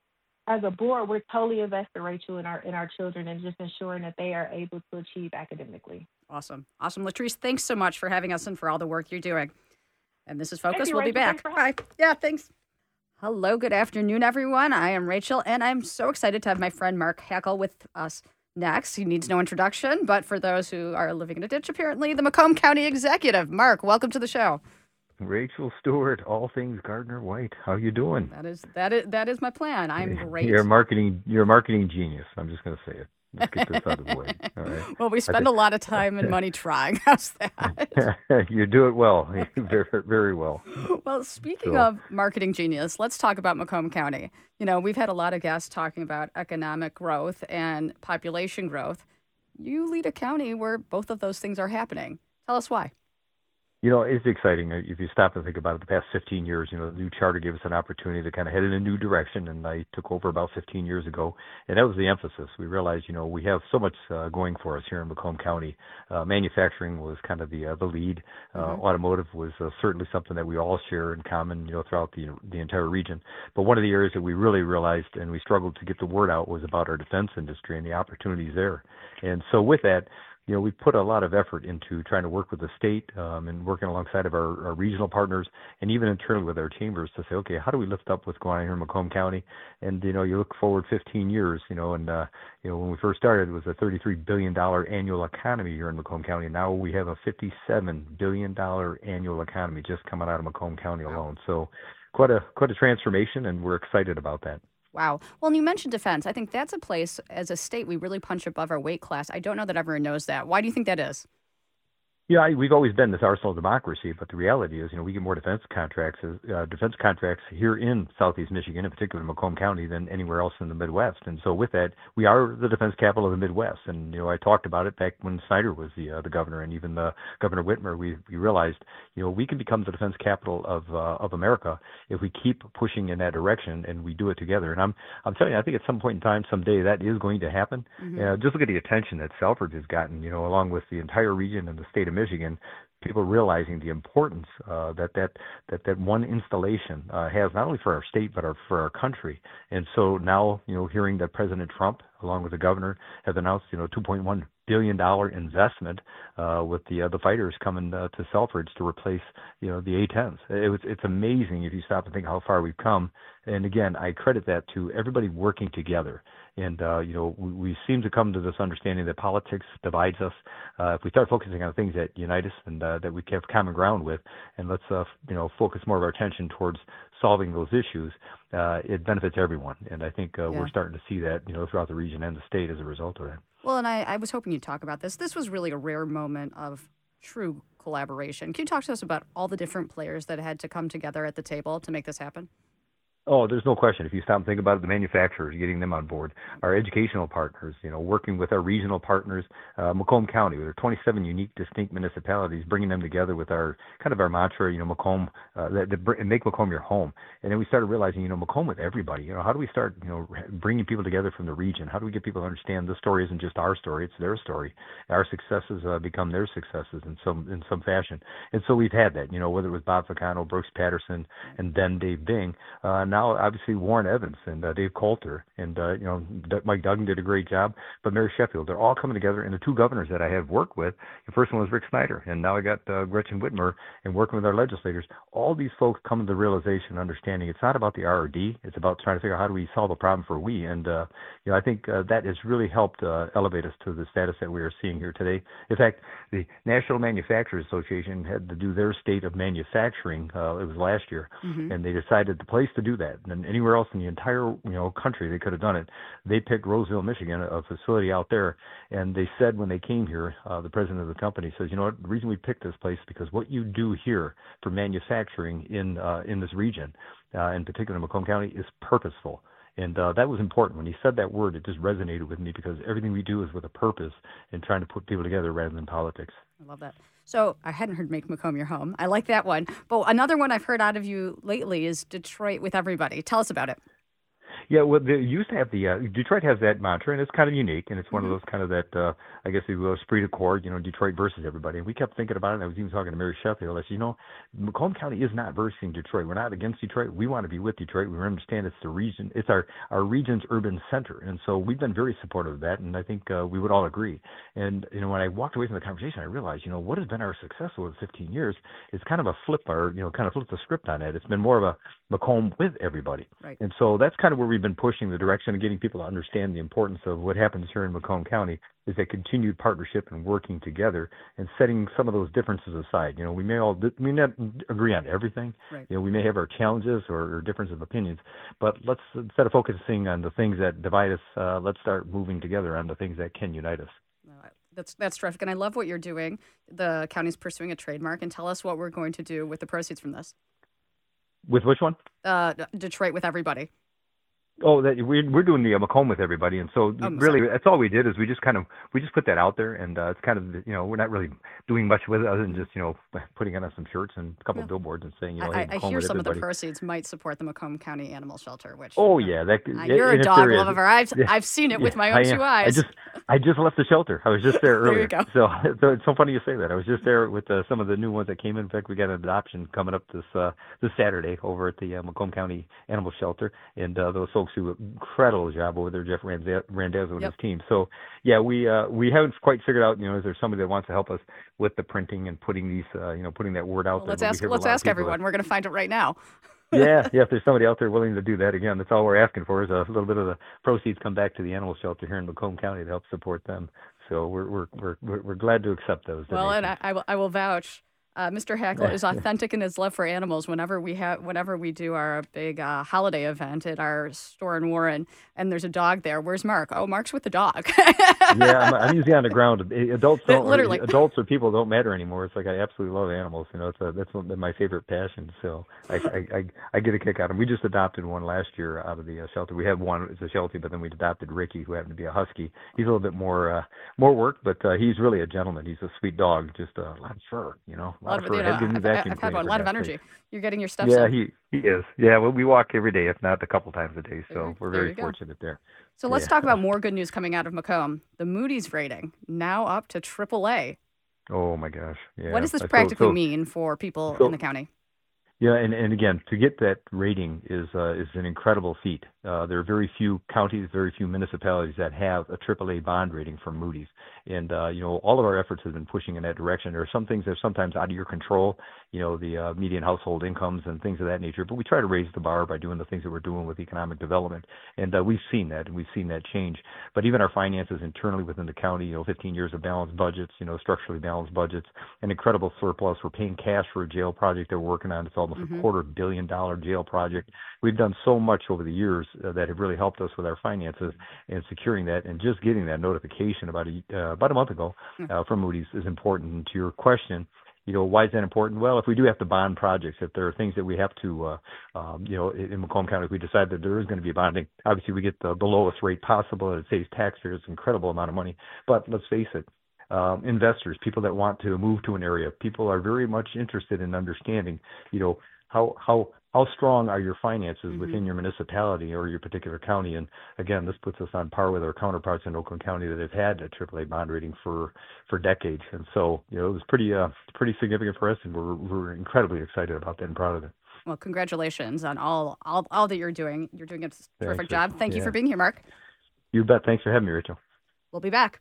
as a board, we're totally invested, Rachel, in our children and just ensuring that they are able to achieve academically. Awesome. Latrice, thanks so much for having us and for all the work you're doing. And this is Focus. Thank you, We'll be Rachel. back. Bye. Yeah, thanks. Hello, good afternoon, everyone. I am Rachel, and I'm so excited to have my friend Mark Hackel with us next. He needs no introduction, but for those who are living in a ditch, apparently, the Macomb County Executive. Mark, welcome to the show. Rachel Stewart, all things Gardner White. How you doing? That is my plan. I'm great. You're a marketing genius. I'm just going to say it. Let's get this out of the way. All right. Well, we spend a lot of time and money trying. How's that? You do it well, very, very well. Well, speaking of marketing genius, let's talk about Macomb County. You know, we've had a lot of guests talking about economic growth and population growth. You lead a county where both of those things are happening. Tell us why. You know, it's exciting. If you stop and think about it, the past 15 years, you know, the new charter gave us an opportunity to kind of head in a new direction, and I took over about 15 years ago, and that was the emphasis. We realized, you know, we have so much going for us here in Macomb County. Manufacturing was kind of the lead. Automotive was certainly something that we all share in common, you know, throughout the entire region. But one of the areas that we really realized and we struggled to get the word out was about our defense industry and the opportunities there. And so with that, you know, we put a lot of effort into trying to work with the state and working alongside of our regional partners and even internally with our chambers to say, okay, how do we lift up what's going on here in Macomb County? And, you know, you look forward 15 years, you know, and, you know, when we first started, it was a $33 billion annual economy here in Macomb County. Now we have a $57 billion annual economy just coming out of Macomb County alone. So quite a transformation, and we're excited about that. Wow. Well, and you mentioned defense. I think that's a place, as a state, we really punch above our weight class. I don't know that everyone knows that. Why do you think that is? Yeah, we've always been this arsenal of democracy, but the reality is, you know, we get more defense contracts here in Southeast Michigan, in particular in Macomb County, than anywhere else in the Midwest. And so with that, we are the defense capital of the Midwest. And, you know, I talked about it back when Snyder was the governor, and even Governor Whitmer. We realized, you know, we can become the defense capital of America if we keep pushing in that direction and we do it together. And I'm telling you, I think at some point in time, someday, that is going to happen. Just look at the attention that Selfridge has gotten, you know, along with the entire region and the state of Michigan, people realizing the importance that one installation has, not only for our state but for our country. And so now, you know, hearing that President Trump, along with the governor, have announced, you know, $2.1 billion investment with the fighters coming to Selfridge to replace, you know, the A-10s. It's amazing if you stop and think how far we've come. And again, I credit that to everybody working together. And, you know, we seem to come to this understanding that politics divides us. If we start focusing on things that unite us and that we have common ground with, and let's, you know, focus more of our attention towards solving those issues, it benefits everyone. And I think we're starting to see that, you know, throughout the region and the state as a result of that. Well, and I was hoping you'd talk about this. This was really a rare moment of true collaboration. Can you talk to us about all the different players that had to come together at the table to make this happen? Oh, there's no question. If you stop and think about it, the manufacturers, getting them on board, our educational partners, you know, working with our regional partners, Macomb County, with our 27 unique, distinct municipalities, bringing them together with our kind of our mantra, you know, Macomb, make Macomb your home. And then we started realizing, you know, Macomb with everybody. You know, how do we start, you know, bringing people together from the region? How do we get people to understand this story isn't just our story, it's their story. Our successes become their successes in some fashion. And so we've had that, you know, whether it was Bob Ficano, Brooks Patterson, and then Dave Bing. Now, obviously, Warren Evans and Dave Coulter and, you know, Mike Duggan did a great job. But Mary Sheffield, they're all coming together. And the two governors that I have worked with, the first one was Rick Snyder, and now I got Gretchen Whitmer, and working with our legislators. All these folks come to the realization, understanding it's not about the RRD. It's about trying to figure out how do we solve a problem for we. And, you know, I think that has really helped elevate us to the status that we are seeing here today. In fact, the National Manufacturers Association had to do their state of manufacturing. It was last year, and they decided the place to do that. And anywhere else in the entire, you know, country they could have done it. They picked Roseville, Michigan, a facility out there, and they said when they came here, the president of the company says, you know what, the reason we picked this place is because what you do here for manufacturing in this region, in particular in Macomb County, is purposeful. And that was important. When he said that word, it just resonated with me because everything we do is with a purpose and trying to put people together rather than politics. I love that. So I hadn't heard Make Macomb Your Home. I like that one. But another one I've heard out of you lately is Detroit with Everybody. Tell us about it. Yeah, well, they used to have Detroit has that mantra, and it's kind of unique, and it's one of Hmm. those kind of that, I guess, if you will, esprit de corps, Detroit versus everybody. And we kept thinking about it, and I was even talking to Mary Sheffield. I said, Macomb County is not versus Detroit. We're not against Detroit. We want to be with Detroit. We understand it's the region, it's our region's urban center, and so we've been very supportive of that, and I think we would all agree. And, when I walked away from the conversation, I realized, what has been our success over 15 years is kind of kind of flip the script on it. It's been more of a Macomb with everybody. Right. And so that's kind of where we've been pushing the direction of getting people to understand the importance of what happens here in Macomb County is that continued partnership and working together and setting some of those differences aside. We may not agree on everything. Right. We may have our challenges or difference of opinions, but let's, instead of focusing on the things that divide us, let's start moving together on the things that can unite us. That's terrific, and I love what you're doing. The county's pursuing a trademark, and tell us what we're going to do with the proceeds from this. With which one? Detroit with everybody. Oh, that we're doing the Macomb with everybody, and so really sorry. that's all we did is we just put that out there, and it's kind of we're not really doing much with it other than just putting it on some shirts and a couple of billboards and saying hey, I Macomb hear with some everybody. of the proceeds might support the Macomb County Animal Shelter, which Yeah, you're a dog lover. Yeah, I've seen it with my own two eyes. I just left the shelter. I was just there earlier. There you go. So it's so funny you say that. I was just there with some of the new ones that came in. In fact, we got an adoption coming up this Saturday over at the Macomb County Animal Shelter, and those folks who incredible job over there, Jeff Randazzo and his team. So yeah, we haven't quite figured out, is there somebody that wants to help us with the printing and putting these, putting that word out there? Let's ask everyone. We're going to find it right now. yeah, if there's somebody out there willing to do that, again, that's all we're asking for is a little bit of the proceeds come back to the animal shelter here in Macomb County to help support them. So we're glad to accept those. Well, donations. and I will vouch. Mr. Hackle is authentic in his love for animals. Whenever we do our big holiday event at our store in Warren, and there's a dog there. Where's Mark? Oh, Mark's with the dog. Yeah, I'm usually on the ground. Adults or people don't matter anymore. It's like I absolutely love animals. That's my favorite passion. So I get a kick out of them. We just adopted one last year out of the shelter. We have one as a shelter, but then we adopted Ricky, who happened to be a husky. He's a little bit more work, but he's really a gentleman. He's a sweet dog, just a lot of fur, I've had a lot of energy. You're getting your steps in. in. He is. Yeah, well, we walk every day, if not a couple times a day. So we're very fortunate there. So let's talk about more good news coming out of Macomb. The Moody's rating now up to AAA. Oh my gosh! Yeah. What does this practically mean for people in the county? Yeah, and again, to get that rating is an incredible feat. There are very few counties, very few municipalities that have a AAA bond rating from Moody's, and all of our efforts have been pushing in that direction. There are some things that are sometimes out of your control, the median household incomes and things of that nature. But we try to raise the bar by doing the things that we're doing with economic development, and we've seen that, and we've seen that change. But even our finances internally within the county, 15 years of balanced budgets, structurally balanced budgets, an incredible surplus. We're paying cash for a jail project that we're working on. It's almost a $250 million jail project. We've done so much over the years that have really helped us with our finances and securing that, and just getting that notification about a month ago from Moody's is important. And to your question, why is that important? Well, if we do have to bond projects, if there are things that we have to, in Macomb County, if we decide that there is going to be bonding, obviously we get the lowest rate possible, and it saves taxpayers an incredible amount of money. But let's face it, investors, people that want to move to an area, people are very much interested in understanding, how strong are your finances within your municipality or your particular county. And again, this puts us on par with our counterparts in Oakland County that have had a AAA bond rating for decades. And so, it was pretty significant for us, and we're incredibly excited about that and proud of it. Well, congratulations on all that you're doing. You're doing a terrific job. Thank you for being here, Mark. You bet. Thanks for having me, Rachel. We'll be back.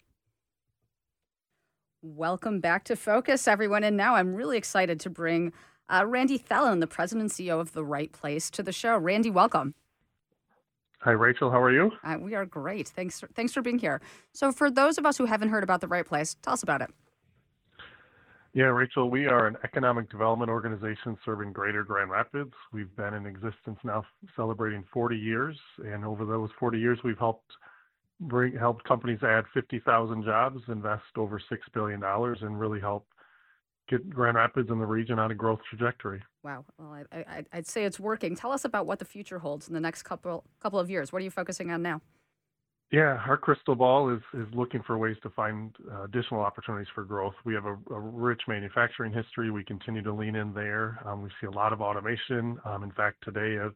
Welcome back to Focus, everyone. And now I'm really excited to bring Randy Thelen, the president and CEO of The Right Place, to the show. Randy, welcome. Hi, Rachel. How are you? We are great. Thanks for being here. So for those of us who haven't heard about The Right Place, tell us about it. Yeah, Rachel, we are an economic development organization serving Greater Grand Rapids. We've been in existence now celebrating 40 years. And over those 40 years, we've helped companies add 50,000 jobs, invest over $6 billion, and really help get Grand Rapids and the region on a growth trajectory. Wow. Well, I'd say it's working. Tell us about what the future holds in the next couple of years. What are you focusing on now? Yeah, our crystal ball is looking for ways to find additional opportunities for growth. We have a rich manufacturing history. We continue to lean in there. We see a lot of automation. In fact, today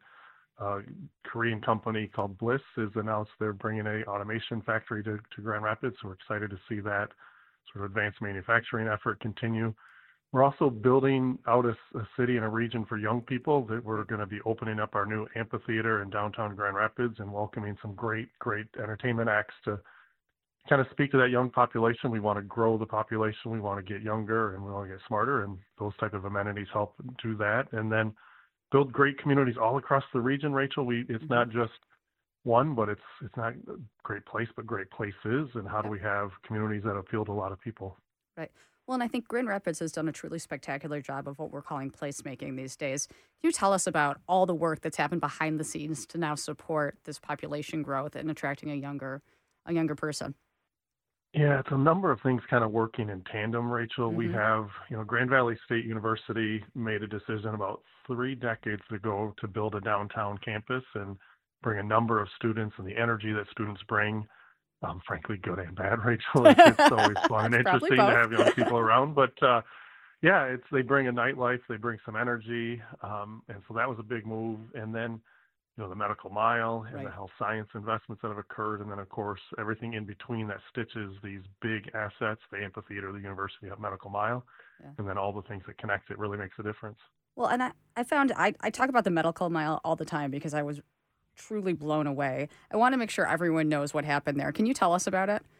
Korean company called Bliss has announced they're bringing a automation factory to Grand Rapids. So we're excited to see that sort of advanced manufacturing effort continue. We're also building out a city and a region for young people that we're going to be opening up our new amphitheater in downtown Grand Rapids and welcoming some great entertainment acts to kind of speak to that young population. We want to grow the population. We want to get younger and we want to get smarter, and those type of amenities help do that. And then build great communities all across the region, Rachel. It's not just one, but it's not a great place, but great places. And how do we have communities that appeal to a lot of people? Right. Well, and I think Grand Rapids has done a truly spectacular job of what we're calling placemaking these days. Can you tell us about all the work that's happened behind the scenes to now support this population growth and attracting a younger person? Yeah, it's a number of things kind of working in tandem, Rachel. We Mm-hmm. have, Grand Valley State University made a decision about 3 decades ago to build a downtown campus and bring a number of students, and the energy that students bring, frankly, good and bad, Rachel. It's always fun and It's probably interesting to both. have young people around. But yeah, they bring a nightlife, they bring some energy, and so that was a big move. And then, the medical mile and the Right. health science investments that have occurred, and then of course everything in between that stitches these big assets, the amphitheater, the University of Medical Mile, Yeah. and then all the things that connect it really makes a difference. Well, and I found I talk about the medical mile all the time because I was truly blown away. I want to make sure everyone knows what happened there. Can you tell us about it?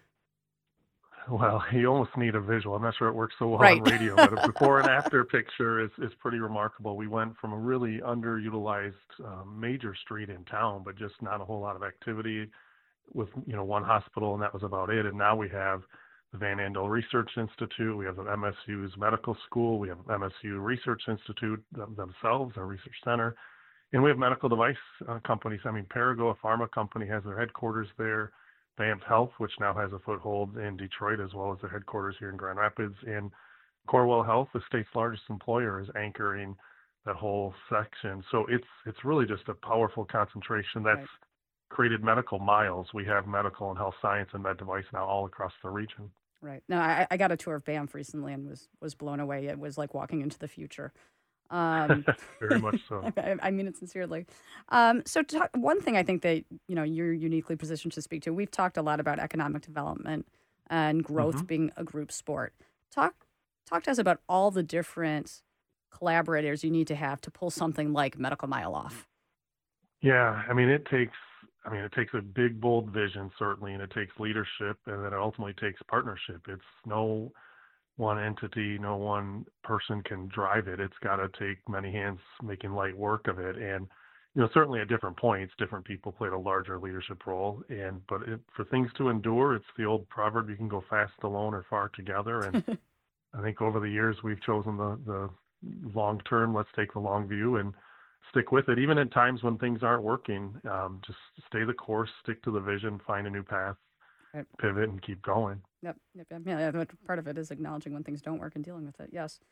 Well, you almost need a visual. I'm not sure it works so well Right. on radio, but a before and after picture is pretty remarkable. We went from a really underutilized major street in town, but just not a whole lot of activity with one hospital, and that was about it. And now we have the Van Andel Research Institute, we have the MSU's medical school, we have MSU Research Institute themselves, our research center, and we have medical device companies. I mean, Perrigo, a pharma company, has their headquarters there. Banff Health, which now has a foothold in Detroit, as well as their headquarters here in Grand Rapids. And Corewell Health, the state's largest employer, is anchoring that whole section. So it's really just a powerful concentration that's Right. created medical miles. We have medical and health science and med device now all across the region. Right. No, I got a tour of Banff recently and was blown away. It was like walking into the future. Um, Very much so. I mean it sincerely. So one thing I think that you're uniquely positioned to speak to. We've talked a lot about economic development and growth Mhm. being a group sport. Talk to us about all the different collaborators you need to have to pull something like Medical Mile off. Yeah, I mean, it takes a big, bold vision, certainly, and it takes leadership, and then it ultimately takes partnership. It's no one entity, no one person can drive it. It's got to take many hands making light work of it. And, certainly at different points, different people played a larger leadership role. But for things to endure, it's the old proverb, you can go fast alone or far together. And I think over the years, we've chosen the long term. Let's take the long view and stick with it, even at times when things aren't working. Just stay the course, stick to the vision, find a new path, Right. pivot, and keep going. Yep. Yeah, part of it is acknowledging when things don't work and dealing with it. Yes.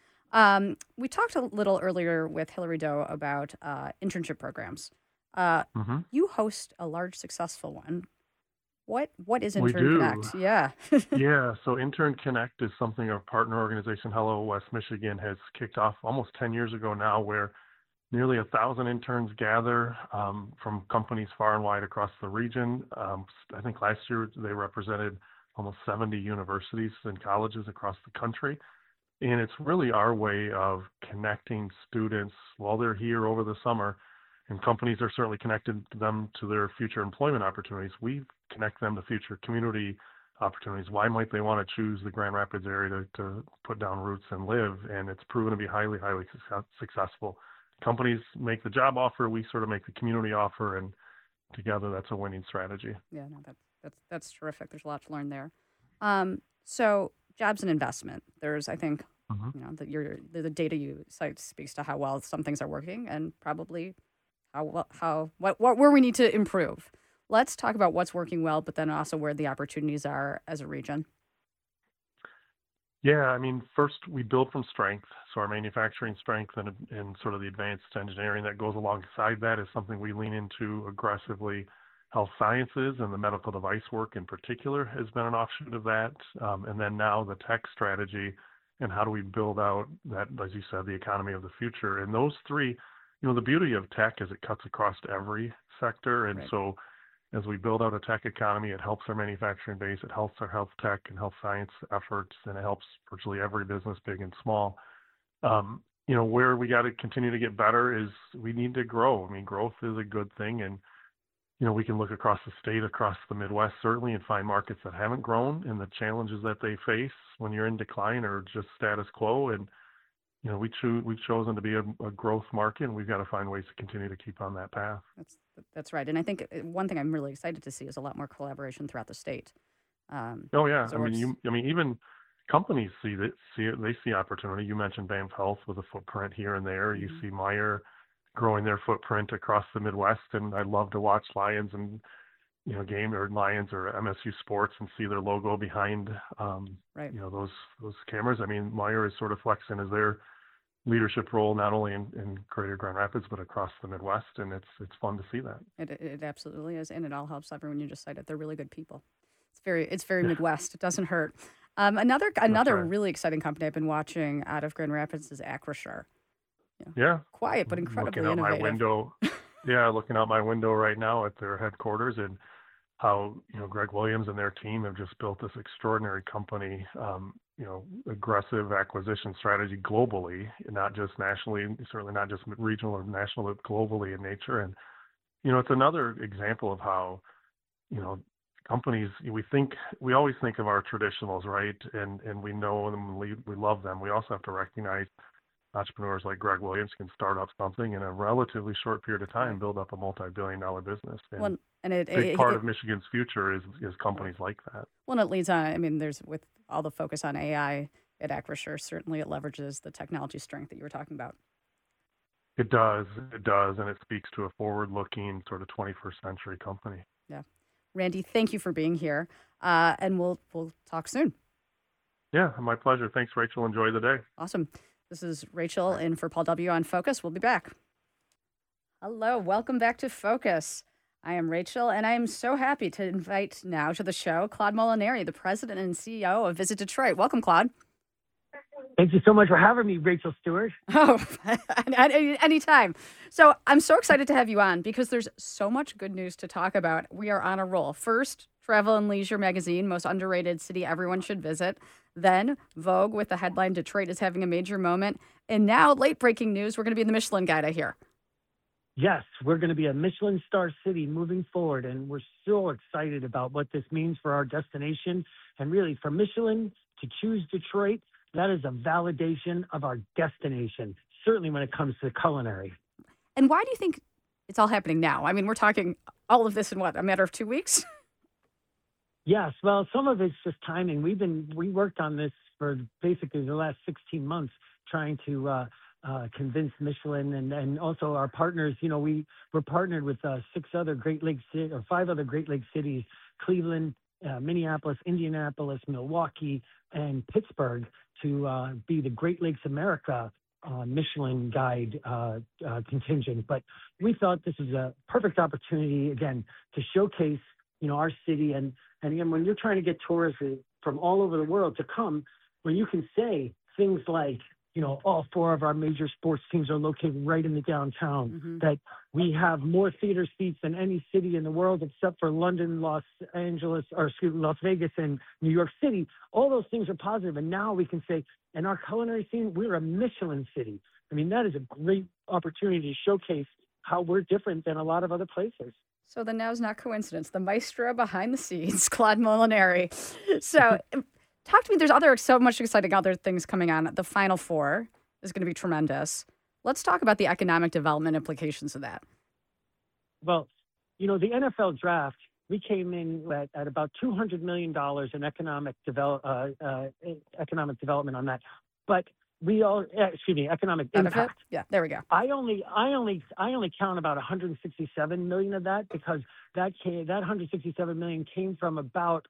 We talked a little earlier with Hillary Doe about internship programs. hmm You host a large, successful one. What is We Intern do. Connect? Yeah. Yeah, so Intern Connect is something our partner organization, Hello West Michigan, has kicked off almost 10 years ago now, where nearly 1,000 interns gather from companies far and wide across the region. I think last year they represented almost 70 universities and colleges across the country. And it's really our way of connecting students while they're here over the summer. And companies are certainly connected to them to their future employment opportunities. We connect them to future community opportunities. Why might they want to choose the Grand Rapids area to put down roots and live? And it's proven to be highly, highly successful. Companies make the job offer, we sort of make the community offer, and together that's a winning strategy. Yeah, no, that's terrific. There's a lot to learn there. So jobs and investment. There's, I think, Mhm. the data you cite speaks to how well some things are working and probably where we need to improve. Let's talk about what's working well, but then also where the opportunities are as a region. Yeah, I mean, first we build from strength. So our manufacturing strength and sort of the advanced engineering that goes alongside that is something we lean into aggressively. Health sciences and the medical device work in particular has been an offshoot of that. And then now the tech strategy and how do we build out that, as you said, the economy of the future. And those three the beauty of tech is it cuts across every sector. And Right. so as we build out a tech economy, it helps our manufacturing base, it helps our health tech and health science efforts, and it helps virtually every business, big and small. Where we got to continue to get better is we need to grow. I mean, growth is a good thing. And, we can look across the state, across the Midwest, certainly, and find markets that haven't grown and the challenges that they face when you're in decline or just status quo. And, we've chosen to be a growth market, and we've got to find ways to continue to keep on that path. That's right. And I think one thing I'm really excited to see is a lot more collaboration throughout the state. Oh yeah, So even companies see it. They see opportunity. You mentioned Banff Health with a footprint here and there. You see Meijer growing their footprint across the Midwest, and I love to watch Lions and game or Lions or MSU Sports and see their logo behind Right. those cameras. I mean, Meijer is sort of flexing as their leadership role not only in Greater Grand Rapids but across the Midwest, and it's fun to see that. It absolutely is, and it all helps everyone you just cited. They're really good people. It's very Midwest. It doesn't hurt. Another right. really exciting company I've been watching out of Grand Rapids is Acrisure. Yeah. Quiet but incredibly looking out innovative. my window. Yeah, looking out my window right now at their headquarters, and how Greg Williams and their team have just built this extraordinary company. Aggressive acquisition strategy globally, not just nationally, certainly not just regional or national, but globally in nature. And it's another example of how companies, we always think of our traditionals, right? And we know them, we love them. We also have to recognize entrepreneurs like Greg Williams can start up something in a relatively short period of time, build up a multi-billion-dollar business. And a big part of Michigan's future is companies like that. Well, and it leads on. I mean, there's with all the focus on AI at Acrisure, certainly it leverages the technology strength that you were talking about. It does, and it speaks to a forward-looking sort of 21st century company. Yeah. Randy, thank you for being here, and we'll talk soon. Yeah, my pleasure. Thanks, Rachel. Enjoy the day. Awesome. This is Rachel in for Paul W. on Focus. We'll be back. Hello, welcome back to Focus. I am Rachel, and I am so happy to invite now to the show Claude Molinari, the president and CEO of Visit Detroit. Welcome, Claude. Thank you so much for having me, Rachel Stewart. Oh, anytime. So I'm so excited to have you on because there's so much good news to talk about. We are on a roll. First, Travel and Leisure magazine, most underrated city everyone should visit. Then Vogue with the headline, Detroit is having a major moment. And now, late breaking news, we're going to be in the Michelin Guide, I hear. Yes, we're going to be a Michelin star city moving forward, and we're so excited about what this means for our destination. And really, for Michelin to choose Detroit, that is a validation of our destination, certainly when it comes to culinary. And why do you think it's all happening now? I mean, we're talking all of this in a matter of 2 weeks? Yes, well, some of it's just timing. We worked on this for basically the last 16 months, trying to convince Michelin and also our partners. We're partnered with 5 other Great Lakes cities: Cleveland, Minneapolis, Indianapolis, Milwaukee, and Pittsburgh, to be the Great Lakes America Michelin Guide contingent. But we thought this is a perfect opportunity, again, to showcase our city. And again, when you're trying to get tourists from all over the world to come, when you can say things like, all 4 of our major sports teams are located right in the downtown, that we have more theater seats than any city in the world except for London, Las Vegas, and New York City. All those things are positive. And now we can say, in our culinary scene, we're a Michelin city. I mean, that is a great opportunity to showcase how we're different than a lot of other places. So then now's not coincidence. The maestro behind the scenes, Claude Molinari. So talk to me. There's so much exciting other things coming on. The Final Four is going to be tremendous. Let's talk about the economic development implications of that. Well, the NFL draft, we came in at about $200 million in economic development on that. But economic impact. Yeah, there we go. I only count about 167 million of that, because that 167 million came from about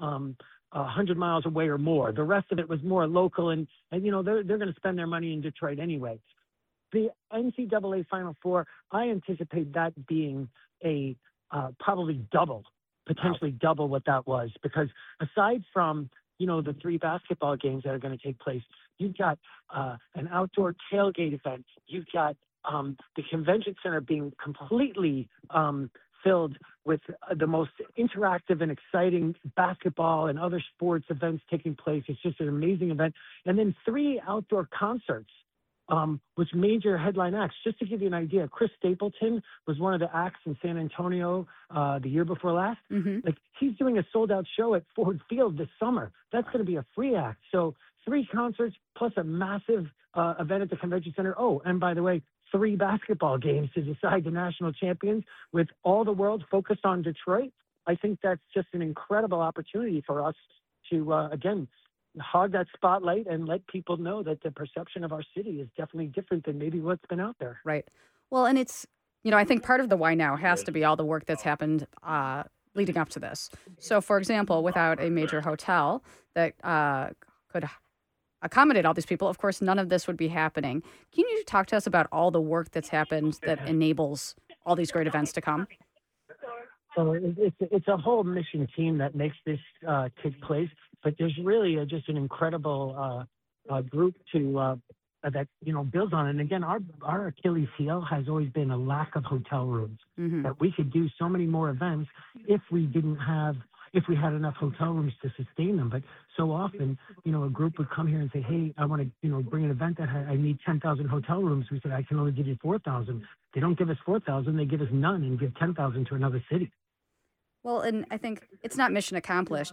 100 miles away or more. The rest of it was more local, and they're going to spend their money in Detroit anyway. The NCAA Final Four, I anticipate that being a probably potentially double what that was, because aside from the 3 basketball games that are going to take place, you've got an outdoor tailgate event. You've got the convention center being completely filled with the most interactive and exciting basketball and other sports events taking place. It's just an amazing event. And then 3 outdoor concerts, with major headline acts. Just to give you an idea, Chris Stapleton was one of the acts in San Antonio the year before last. Mm-hmm. Like, he's doing a sold-out show at Ford Field this summer. That's going to be a free act. So 3 concerts plus a massive event at the convention center. Oh, and by the way, 3 basketball games to decide the national champions with all the world focused on Detroit. I think that's just an incredible opportunity for us to, again, hog that spotlight and let people know that the perception of our city is definitely different than maybe what's been out there. Right. Well, and it's, I think part of the why now has to be all the work that's happened leading up to this. So, for example, without a major hotel that could accommodate all these people, of course, none of this would be happening. Can you talk to us about all the work that's happened that enables all these great events to come? So it's a whole mission team that makes this take place, but there's really just an incredible group to that builds on it. And again, our Achilles heel has always been a lack of hotel rooms. Mm-hmm. That we could do so many more events if we had enough hotel rooms to sustain them. But so often, a group would come here and say, hey, I want to, bring an event that I need 10,000 hotel rooms. We said, I can only give you 4,000. They don't give us 4,000. They give us none and give 10,000 to another city. Well, and I think it's not mission accomplished,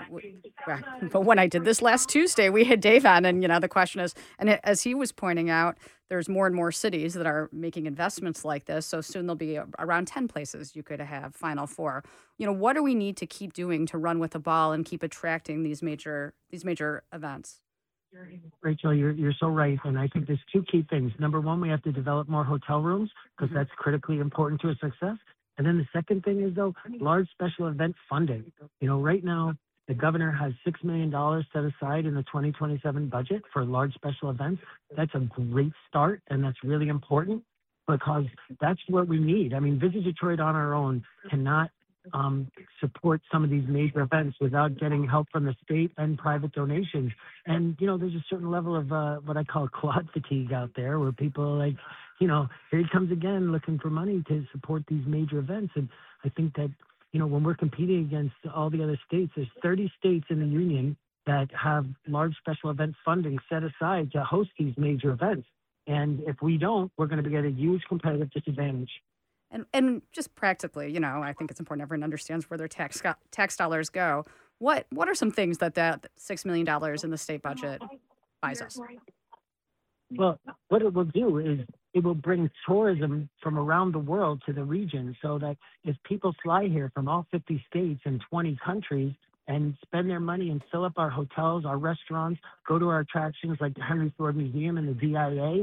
but when I did this last Tuesday, we had Dave on, and, the question is, and as he was pointing out, there's more and more cities that are making investments like this. So soon there'll be around 10 places you could have Final Four. What do we need to keep doing to run with the ball and keep attracting these major events? Rachel, you're so right. And I think there's 2 key things. Number one, we have to develop more hotel rooms because that's critically important to a success. And then the second thing is, though, large special event funding. Right now, the governor has $6 million set aside in the 2027 budget for large special events. That's a great start, and that's really important because that's what we need. I mean, Visit Detroit on our own cannot support some of these major events without getting help from the state and private donations. And, there's a certain level of what I call clod fatigue out there where people are like, here he comes again looking for money to support these major events. And I think that, when we're competing against all the other states, there's 30 states in the union that have large special event funding set aside to host these major events. And if we don't, we're going to be at a huge competitive disadvantage. And just practically, I think it's important everyone understands where their tax dollars go. What are some things that $6 million in the state budget buys us? Well, what it will do is it will bring tourism from around the world to the region so that if people fly here from all 50 states and 20 countries and spend their money and fill up our hotels, our restaurants, go to our attractions like the Henry Ford Museum and the DIA,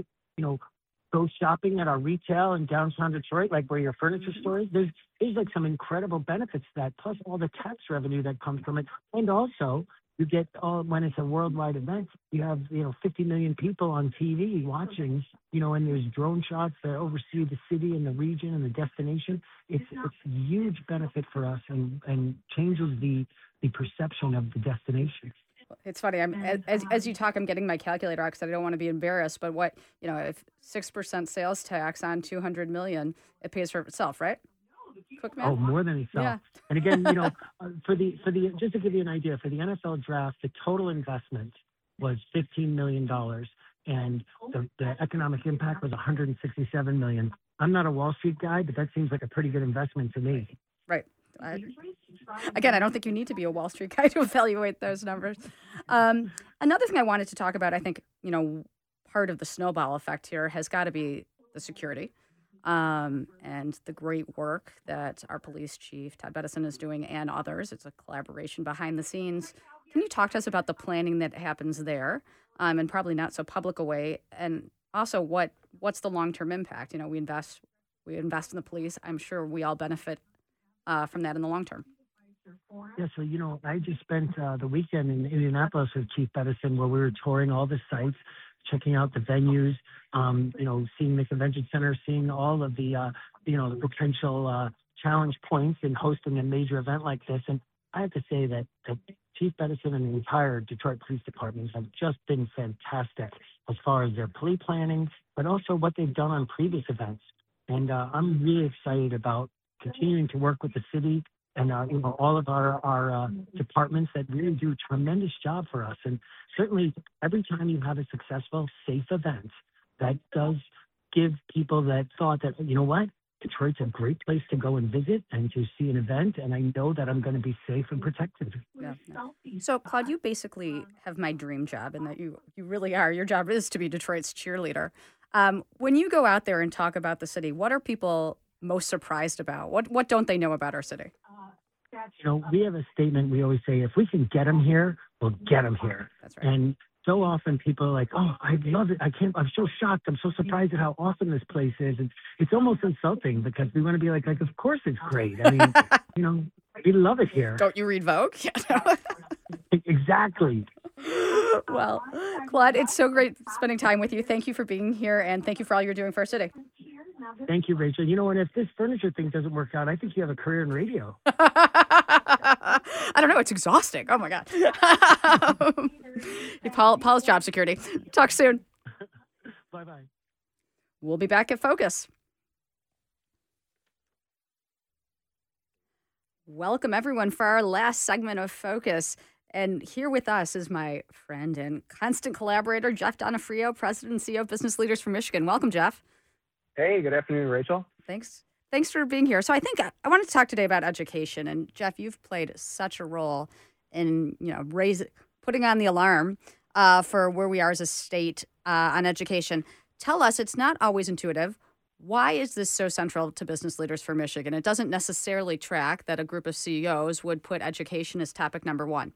go shopping at our retail in downtown Detroit, like where your furniture store is. There's like some incredible benefits to that, plus all the tax revenue that comes from it. And also, you get when it's a worldwide event, you have 50 million people on TV watching, and there's drone shots that oversee the city and the region and the destination. It's a huge benefit for us and changes the perception of the destination. It's funny. As you talk, I'm getting my calculator out because I don't want to be embarrassed. But if 6% sales tax on $200 million, it pays for itself, right? Quick math. Oh, more than itself. Yeah. And again, for the just to give you an idea, for the NFL draft, the total investment was $15 million, and the economic impact was $167 million. I'm not a Wall Street guy, but that seems like a pretty good investment to me. Right. Again, I don't think you need to be a Wall Street guy to evaluate those numbers. Another thing I wanted to talk about, I think, part of the snowball effect here has got to be the security and the great work that our police chief, Todd Bettison, is doing and others. It's a collaboration behind the scenes. Can you talk to us about the planning that happens there and probably not so public a way? And also what's the long-term impact? We invest in the police. I'm sure we all benefit from that in the long term. Yeah, so, I just spent the weekend in Indianapolis with Chief Bettison where we were touring all the sites, checking out the venues, seeing the convention center, seeing all of the, the potential challenge points in hosting a major event like this. And I have to say that Chief Bettison and the entire Detroit Police Department have just been fantastic as far as their plea planning, but also what they've done on previous events. And I'm really excited about continuing to work with the city and all of our departments that really do a tremendous job for us. And certainly, every time you have a successful, safe event, that does give people that thought that, you know what, Detroit's a great place to go and visit and to see an event, and I know that I'm going to be safe and protected. Yeah. So, Claude, you basically have my dream job, and that you really are. Your job is to be Detroit's cheerleader. When you go out there and talk about the city, what are people most surprised about? What don't they know about our city? We have a statement we always say: if we can get them here, we'll get them here. That's right. And so often people are like, "Oh, I love it. I'm so shocked. I'm so surprised at how awesome this place is." And it's almost insulting because we want to be like, of course it's great. I mean, we love it here. Don't you read Vogue? Yeah. Exactly. Well, Claude, it's so great spending time with you. Thank you for being here, and thank you for all you're doing for our city. Thank you, Rachel. You know what? If this furniture thing doesn't work out, I think you have a career in radio. I don't know. It's exhausting. Oh, my God. Paul's job security. Talk soon. Bye-bye. We'll be back at Focus. Welcome, everyone, for our last segment of Focus. And here with us is my friend and constant collaborator, Jeff Donofrio, President and CEO of Business Leaders for Michigan. Welcome, Jeff. Hey, good afternoon, Rachel. Thanks for being here. So I think I wanted to talk today about education. And Jeff, you've played such a role in putting on the alarm for where we are as a state on education. Tell us, it's not always intuitive. Why is this so central to Business Leaders for Michigan? It doesn't necessarily track that a group of CEOs would put education as topic number one.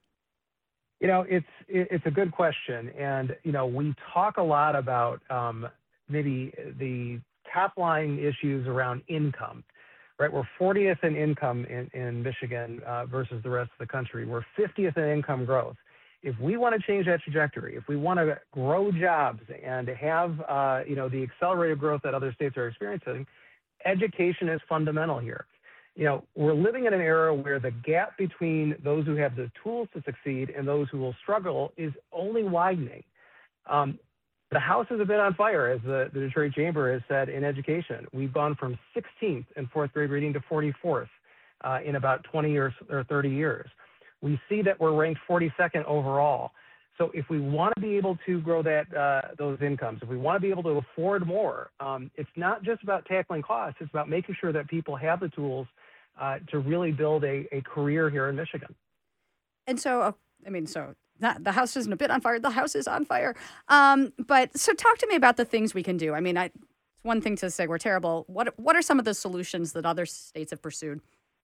It's a good question. And, we talk a lot about maybe the top line issues around income, right? We're 40th in income in Michigan versus the rest of the country. We're 50th in income growth. If we want to change that trajectory, if we want to grow jobs and have, the accelerated growth that other states are experiencing, education is fundamental here. We're living in an era where the gap between those who have the tools to succeed and those who will struggle is only widening. The house is a bit on fire, as the Detroit Chamber has said, in education. We've gone from 16th in fourth grade reading to 44th in about 20 years or 30 years. We see that we're ranked 42nd overall. So if we want to be able to grow those incomes, if we want to be able to afford more, it's not just about tackling costs. It's about making sure that people have the tools to really build a career here in Michigan. And so, the house isn't a bit on fire. The house is on fire. But so talk to me about the things we can do. It's one thing to say we're terrible. What are some of the solutions that other states have pursued?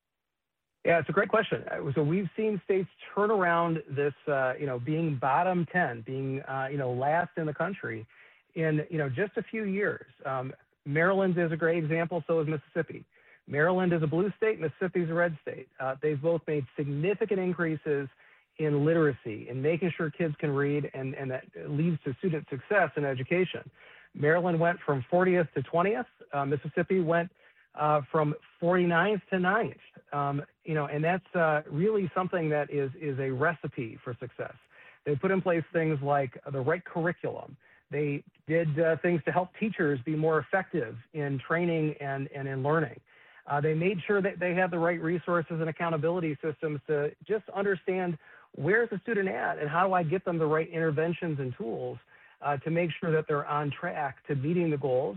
Yeah, it's a great question. So we've seen states turn around this, being bottom 10, being, last in the country in, just a few years. Maryland is a great example. So is Mississippi. Maryland is a blue state. Mississippi is a red state. They've both made significant increases in literacy and making sure kids can read, and that leads to student success in education. Maryland went from 40th to 20th. Mississippi went from 49th to 9th. And that's really something that is a recipe for success. They put in place things like the right curriculum. They did things to help teachers be more effective in training and in learning. They made sure that they had the right resources and accountability systems to just understand where's the student at and how do I get them the right interventions and tools to make sure that they're on track to meeting the goals,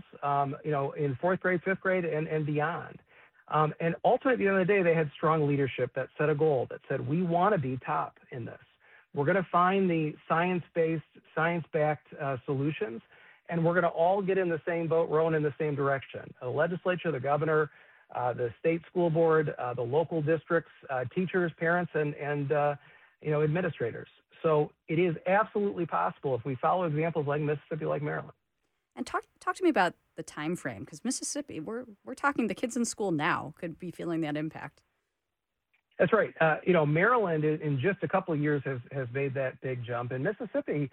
in fourth grade, fifth grade, and beyond. And ultimately, at the end of the day, they had strong leadership that set a goal that said, we want to be top in this. We're going to find the science-based, science-backed solutions, and we're going to all get in the same boat, rowing in the same direction. The legislature, the governor, the state school board, the local districts, teachers, parents, and administrators. So it is absolutely possible if we follow examples like Mississippi, like Maryland. And talk to me about the time frame, because Mississippi, we're talking the kids in school now could be feeling that impact. That's right. Maryland in just a couple of years has made that big jump. And Mississippi,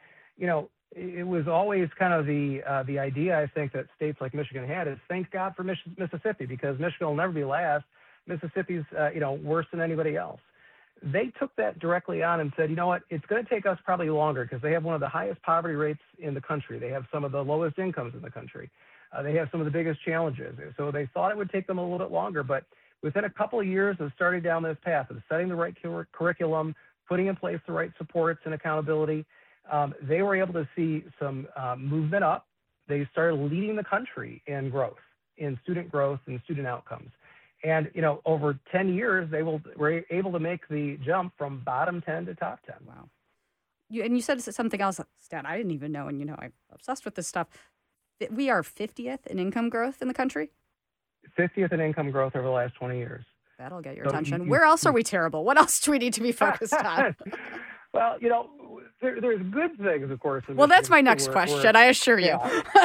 it was always kind of the idea, I think, that states like Michigan had is thank God for Mississippi, because Michigan will never be last. Mississippi's, worse than anybody else. they took that directly on and said, you know what, it's going to take us probably longer because they have one of the highest poverty rates in the country. They have some of the lowest incomes in the country. They have some of the biggest challenges. So they thought it would take them a little bit longer, but within a couple of years of starting down this path of setting the right curriculum, putting in place the right supports and accountability, they were able to see some movement up. They started leading the country in growth, in student growth and student outcomes. And, over 10 years, they were able to make the jump from bottom 10 to top 10. Wow. You said something else, Stan, I didn't even know, and, I'm obsessed with this stuff. We are 50th in income growth in the country? 50th in income growth over the last 20 years. That'll get your attention. Where else are we terrible? What else do we need to be focused on? Well, there's good things, of course. Well, that's my next question, I assure you.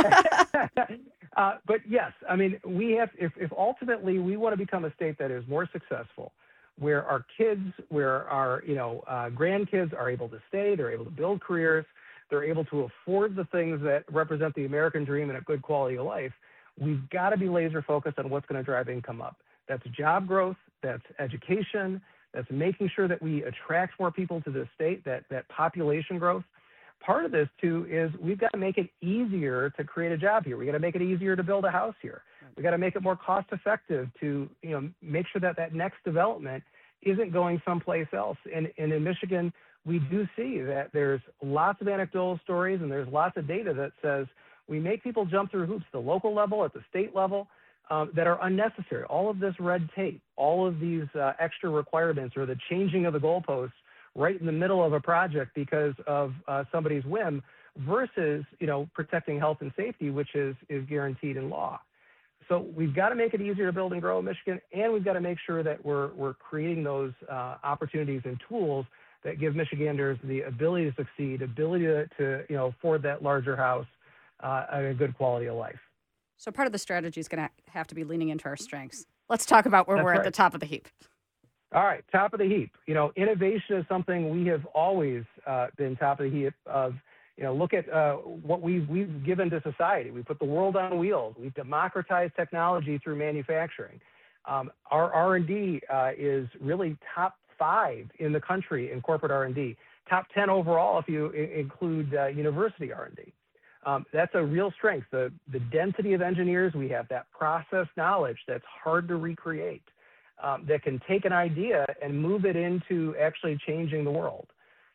But yes, I mean, we have, if ultimately we want to become a state that is more successful, where our kids, where our, grandkids are able to stay, they're able to build careers, they're able to afford the things that represent the American dream and a good quality of life, we've got to be laser focused on what's going to drive income up. That's job growth, that's education, that's making sure that we attract more people to this state, that population growth. Part of this, too, is we've got to make it easier to create a job here. We got to make it easier to build a house here. We got to make it more cost effective to, make sure that next development isn't going someplace else. And in Michigan, we do see that there's lots of anecdotal stories and there's lots of data that says we make people jump through hoops at the local level, at the state level, that are unnecessary. All of this red tape, all of these extra requirements or the changing of the goalposts right in the middle of a project because of somebody's whim versus, protecting health and safety, which is guaranteed in law. So we've got to make it easier to build and grow in Michigan, and we've got to make sure that we're creating those opportunities and tools that give Michiganders the ability to succeed, ability to afford that larger house, and a good quality of life. So part of the strategy is going to have to be leaning into our strengths. Let's talk about where we're at the top of the heap. All right, top of the heap. Innovation is something we have always been top of the heap of. Look at what we've given to society. We put the world on wheels. We've democratized technology through manufacturing. Our R&D is really top 5 in the country in corporate R&D. Top 10 overall if you include university R&D. That's a real strength. The density of engineers we have, that process knowledge that's hard to recreate, that can take an idea and move it into actually changing the world.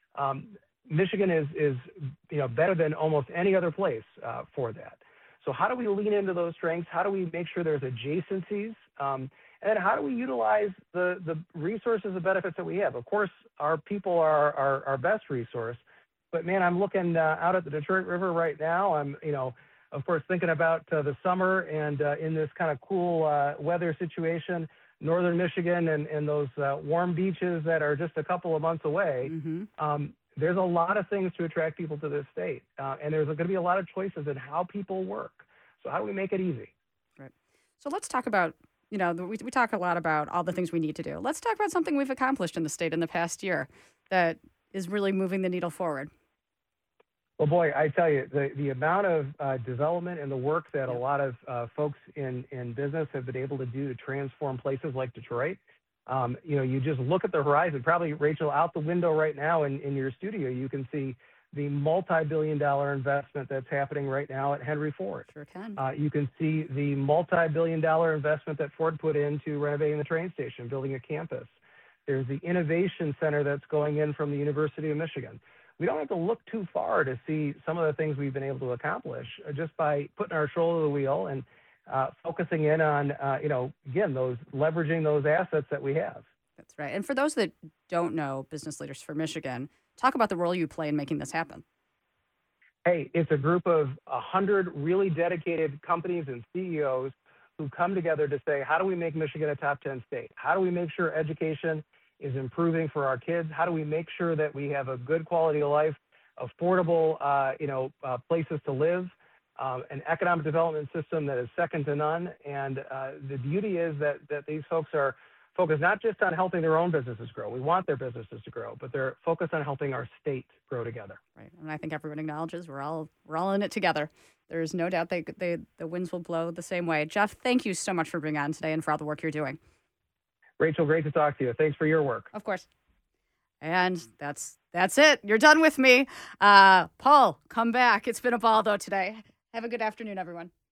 Michigan is better than almost any other place for that. So how do we lean into those strengths? How do we make sure there's adjacencies? And then how do we utilize the resources and benefits that we have? Of course, our people are our best resource. But man, I'm looking out at the Detroit River right now. I'm, of course, thinking about the summer and in this kind of cool weather situation, northern Michigan and those warm beaches that are just a couple of months away. Mm-hmm. There's a lot of things to attract people to this state. And there's going to be a lot of choices in how people work. So how do we make it easy? Right. So let's talk about, we talk a lot about all the things we need to do. Let's talk about something we've accomplished in the state in the past year that is really moving the needle forward. Well, boy, I tell you, the amount of development and the work that a lot of folks in business have been able to do to transform places like Detroit, you just look at the horizon. Probably, Rachel, out the window right now in your studio, you can see the multi-billion-dollar investment that's happening right now at Henry Ford. Sure can. You can see the multi-billion-dollar investment that Ford put into renovating the train station, building a campus. There's the innovation center that's going in from the University of Michigan. We don't have to look too far to see some of the things we've been able to accomplish just by putting our shoulder to the wheel and focusing in on, again, leveraging those assets that we have. That's right. And for those that don't know Business Leaders for Michigan, talk about the role you play in making this happen. Hey, it's a group of 100 really dedicated companies and CEOs who come together to say, how do we make Michigan a top 10 state? How do we make sure education is improving for our kids? How do we make sure that we have a good quality of life, affordable, places to live, an economic development system that is second to none? And the beauty is that these folks are focused not just on helping their own businesses grow. We want their businesses to grow, but they're focused on helping our state grow together. Right, and I think everyone acknowledges we're all in it together. There's no doubt the winds will blow the same way. Jeff, thank you so much for being on today and for all the work you're doing. Rachel, great to talk to you. Thanks for your work. Of course. And that's it. You're done with me. Paul, come back. It's been a ball, though, today. Have a good afternoon, everyone.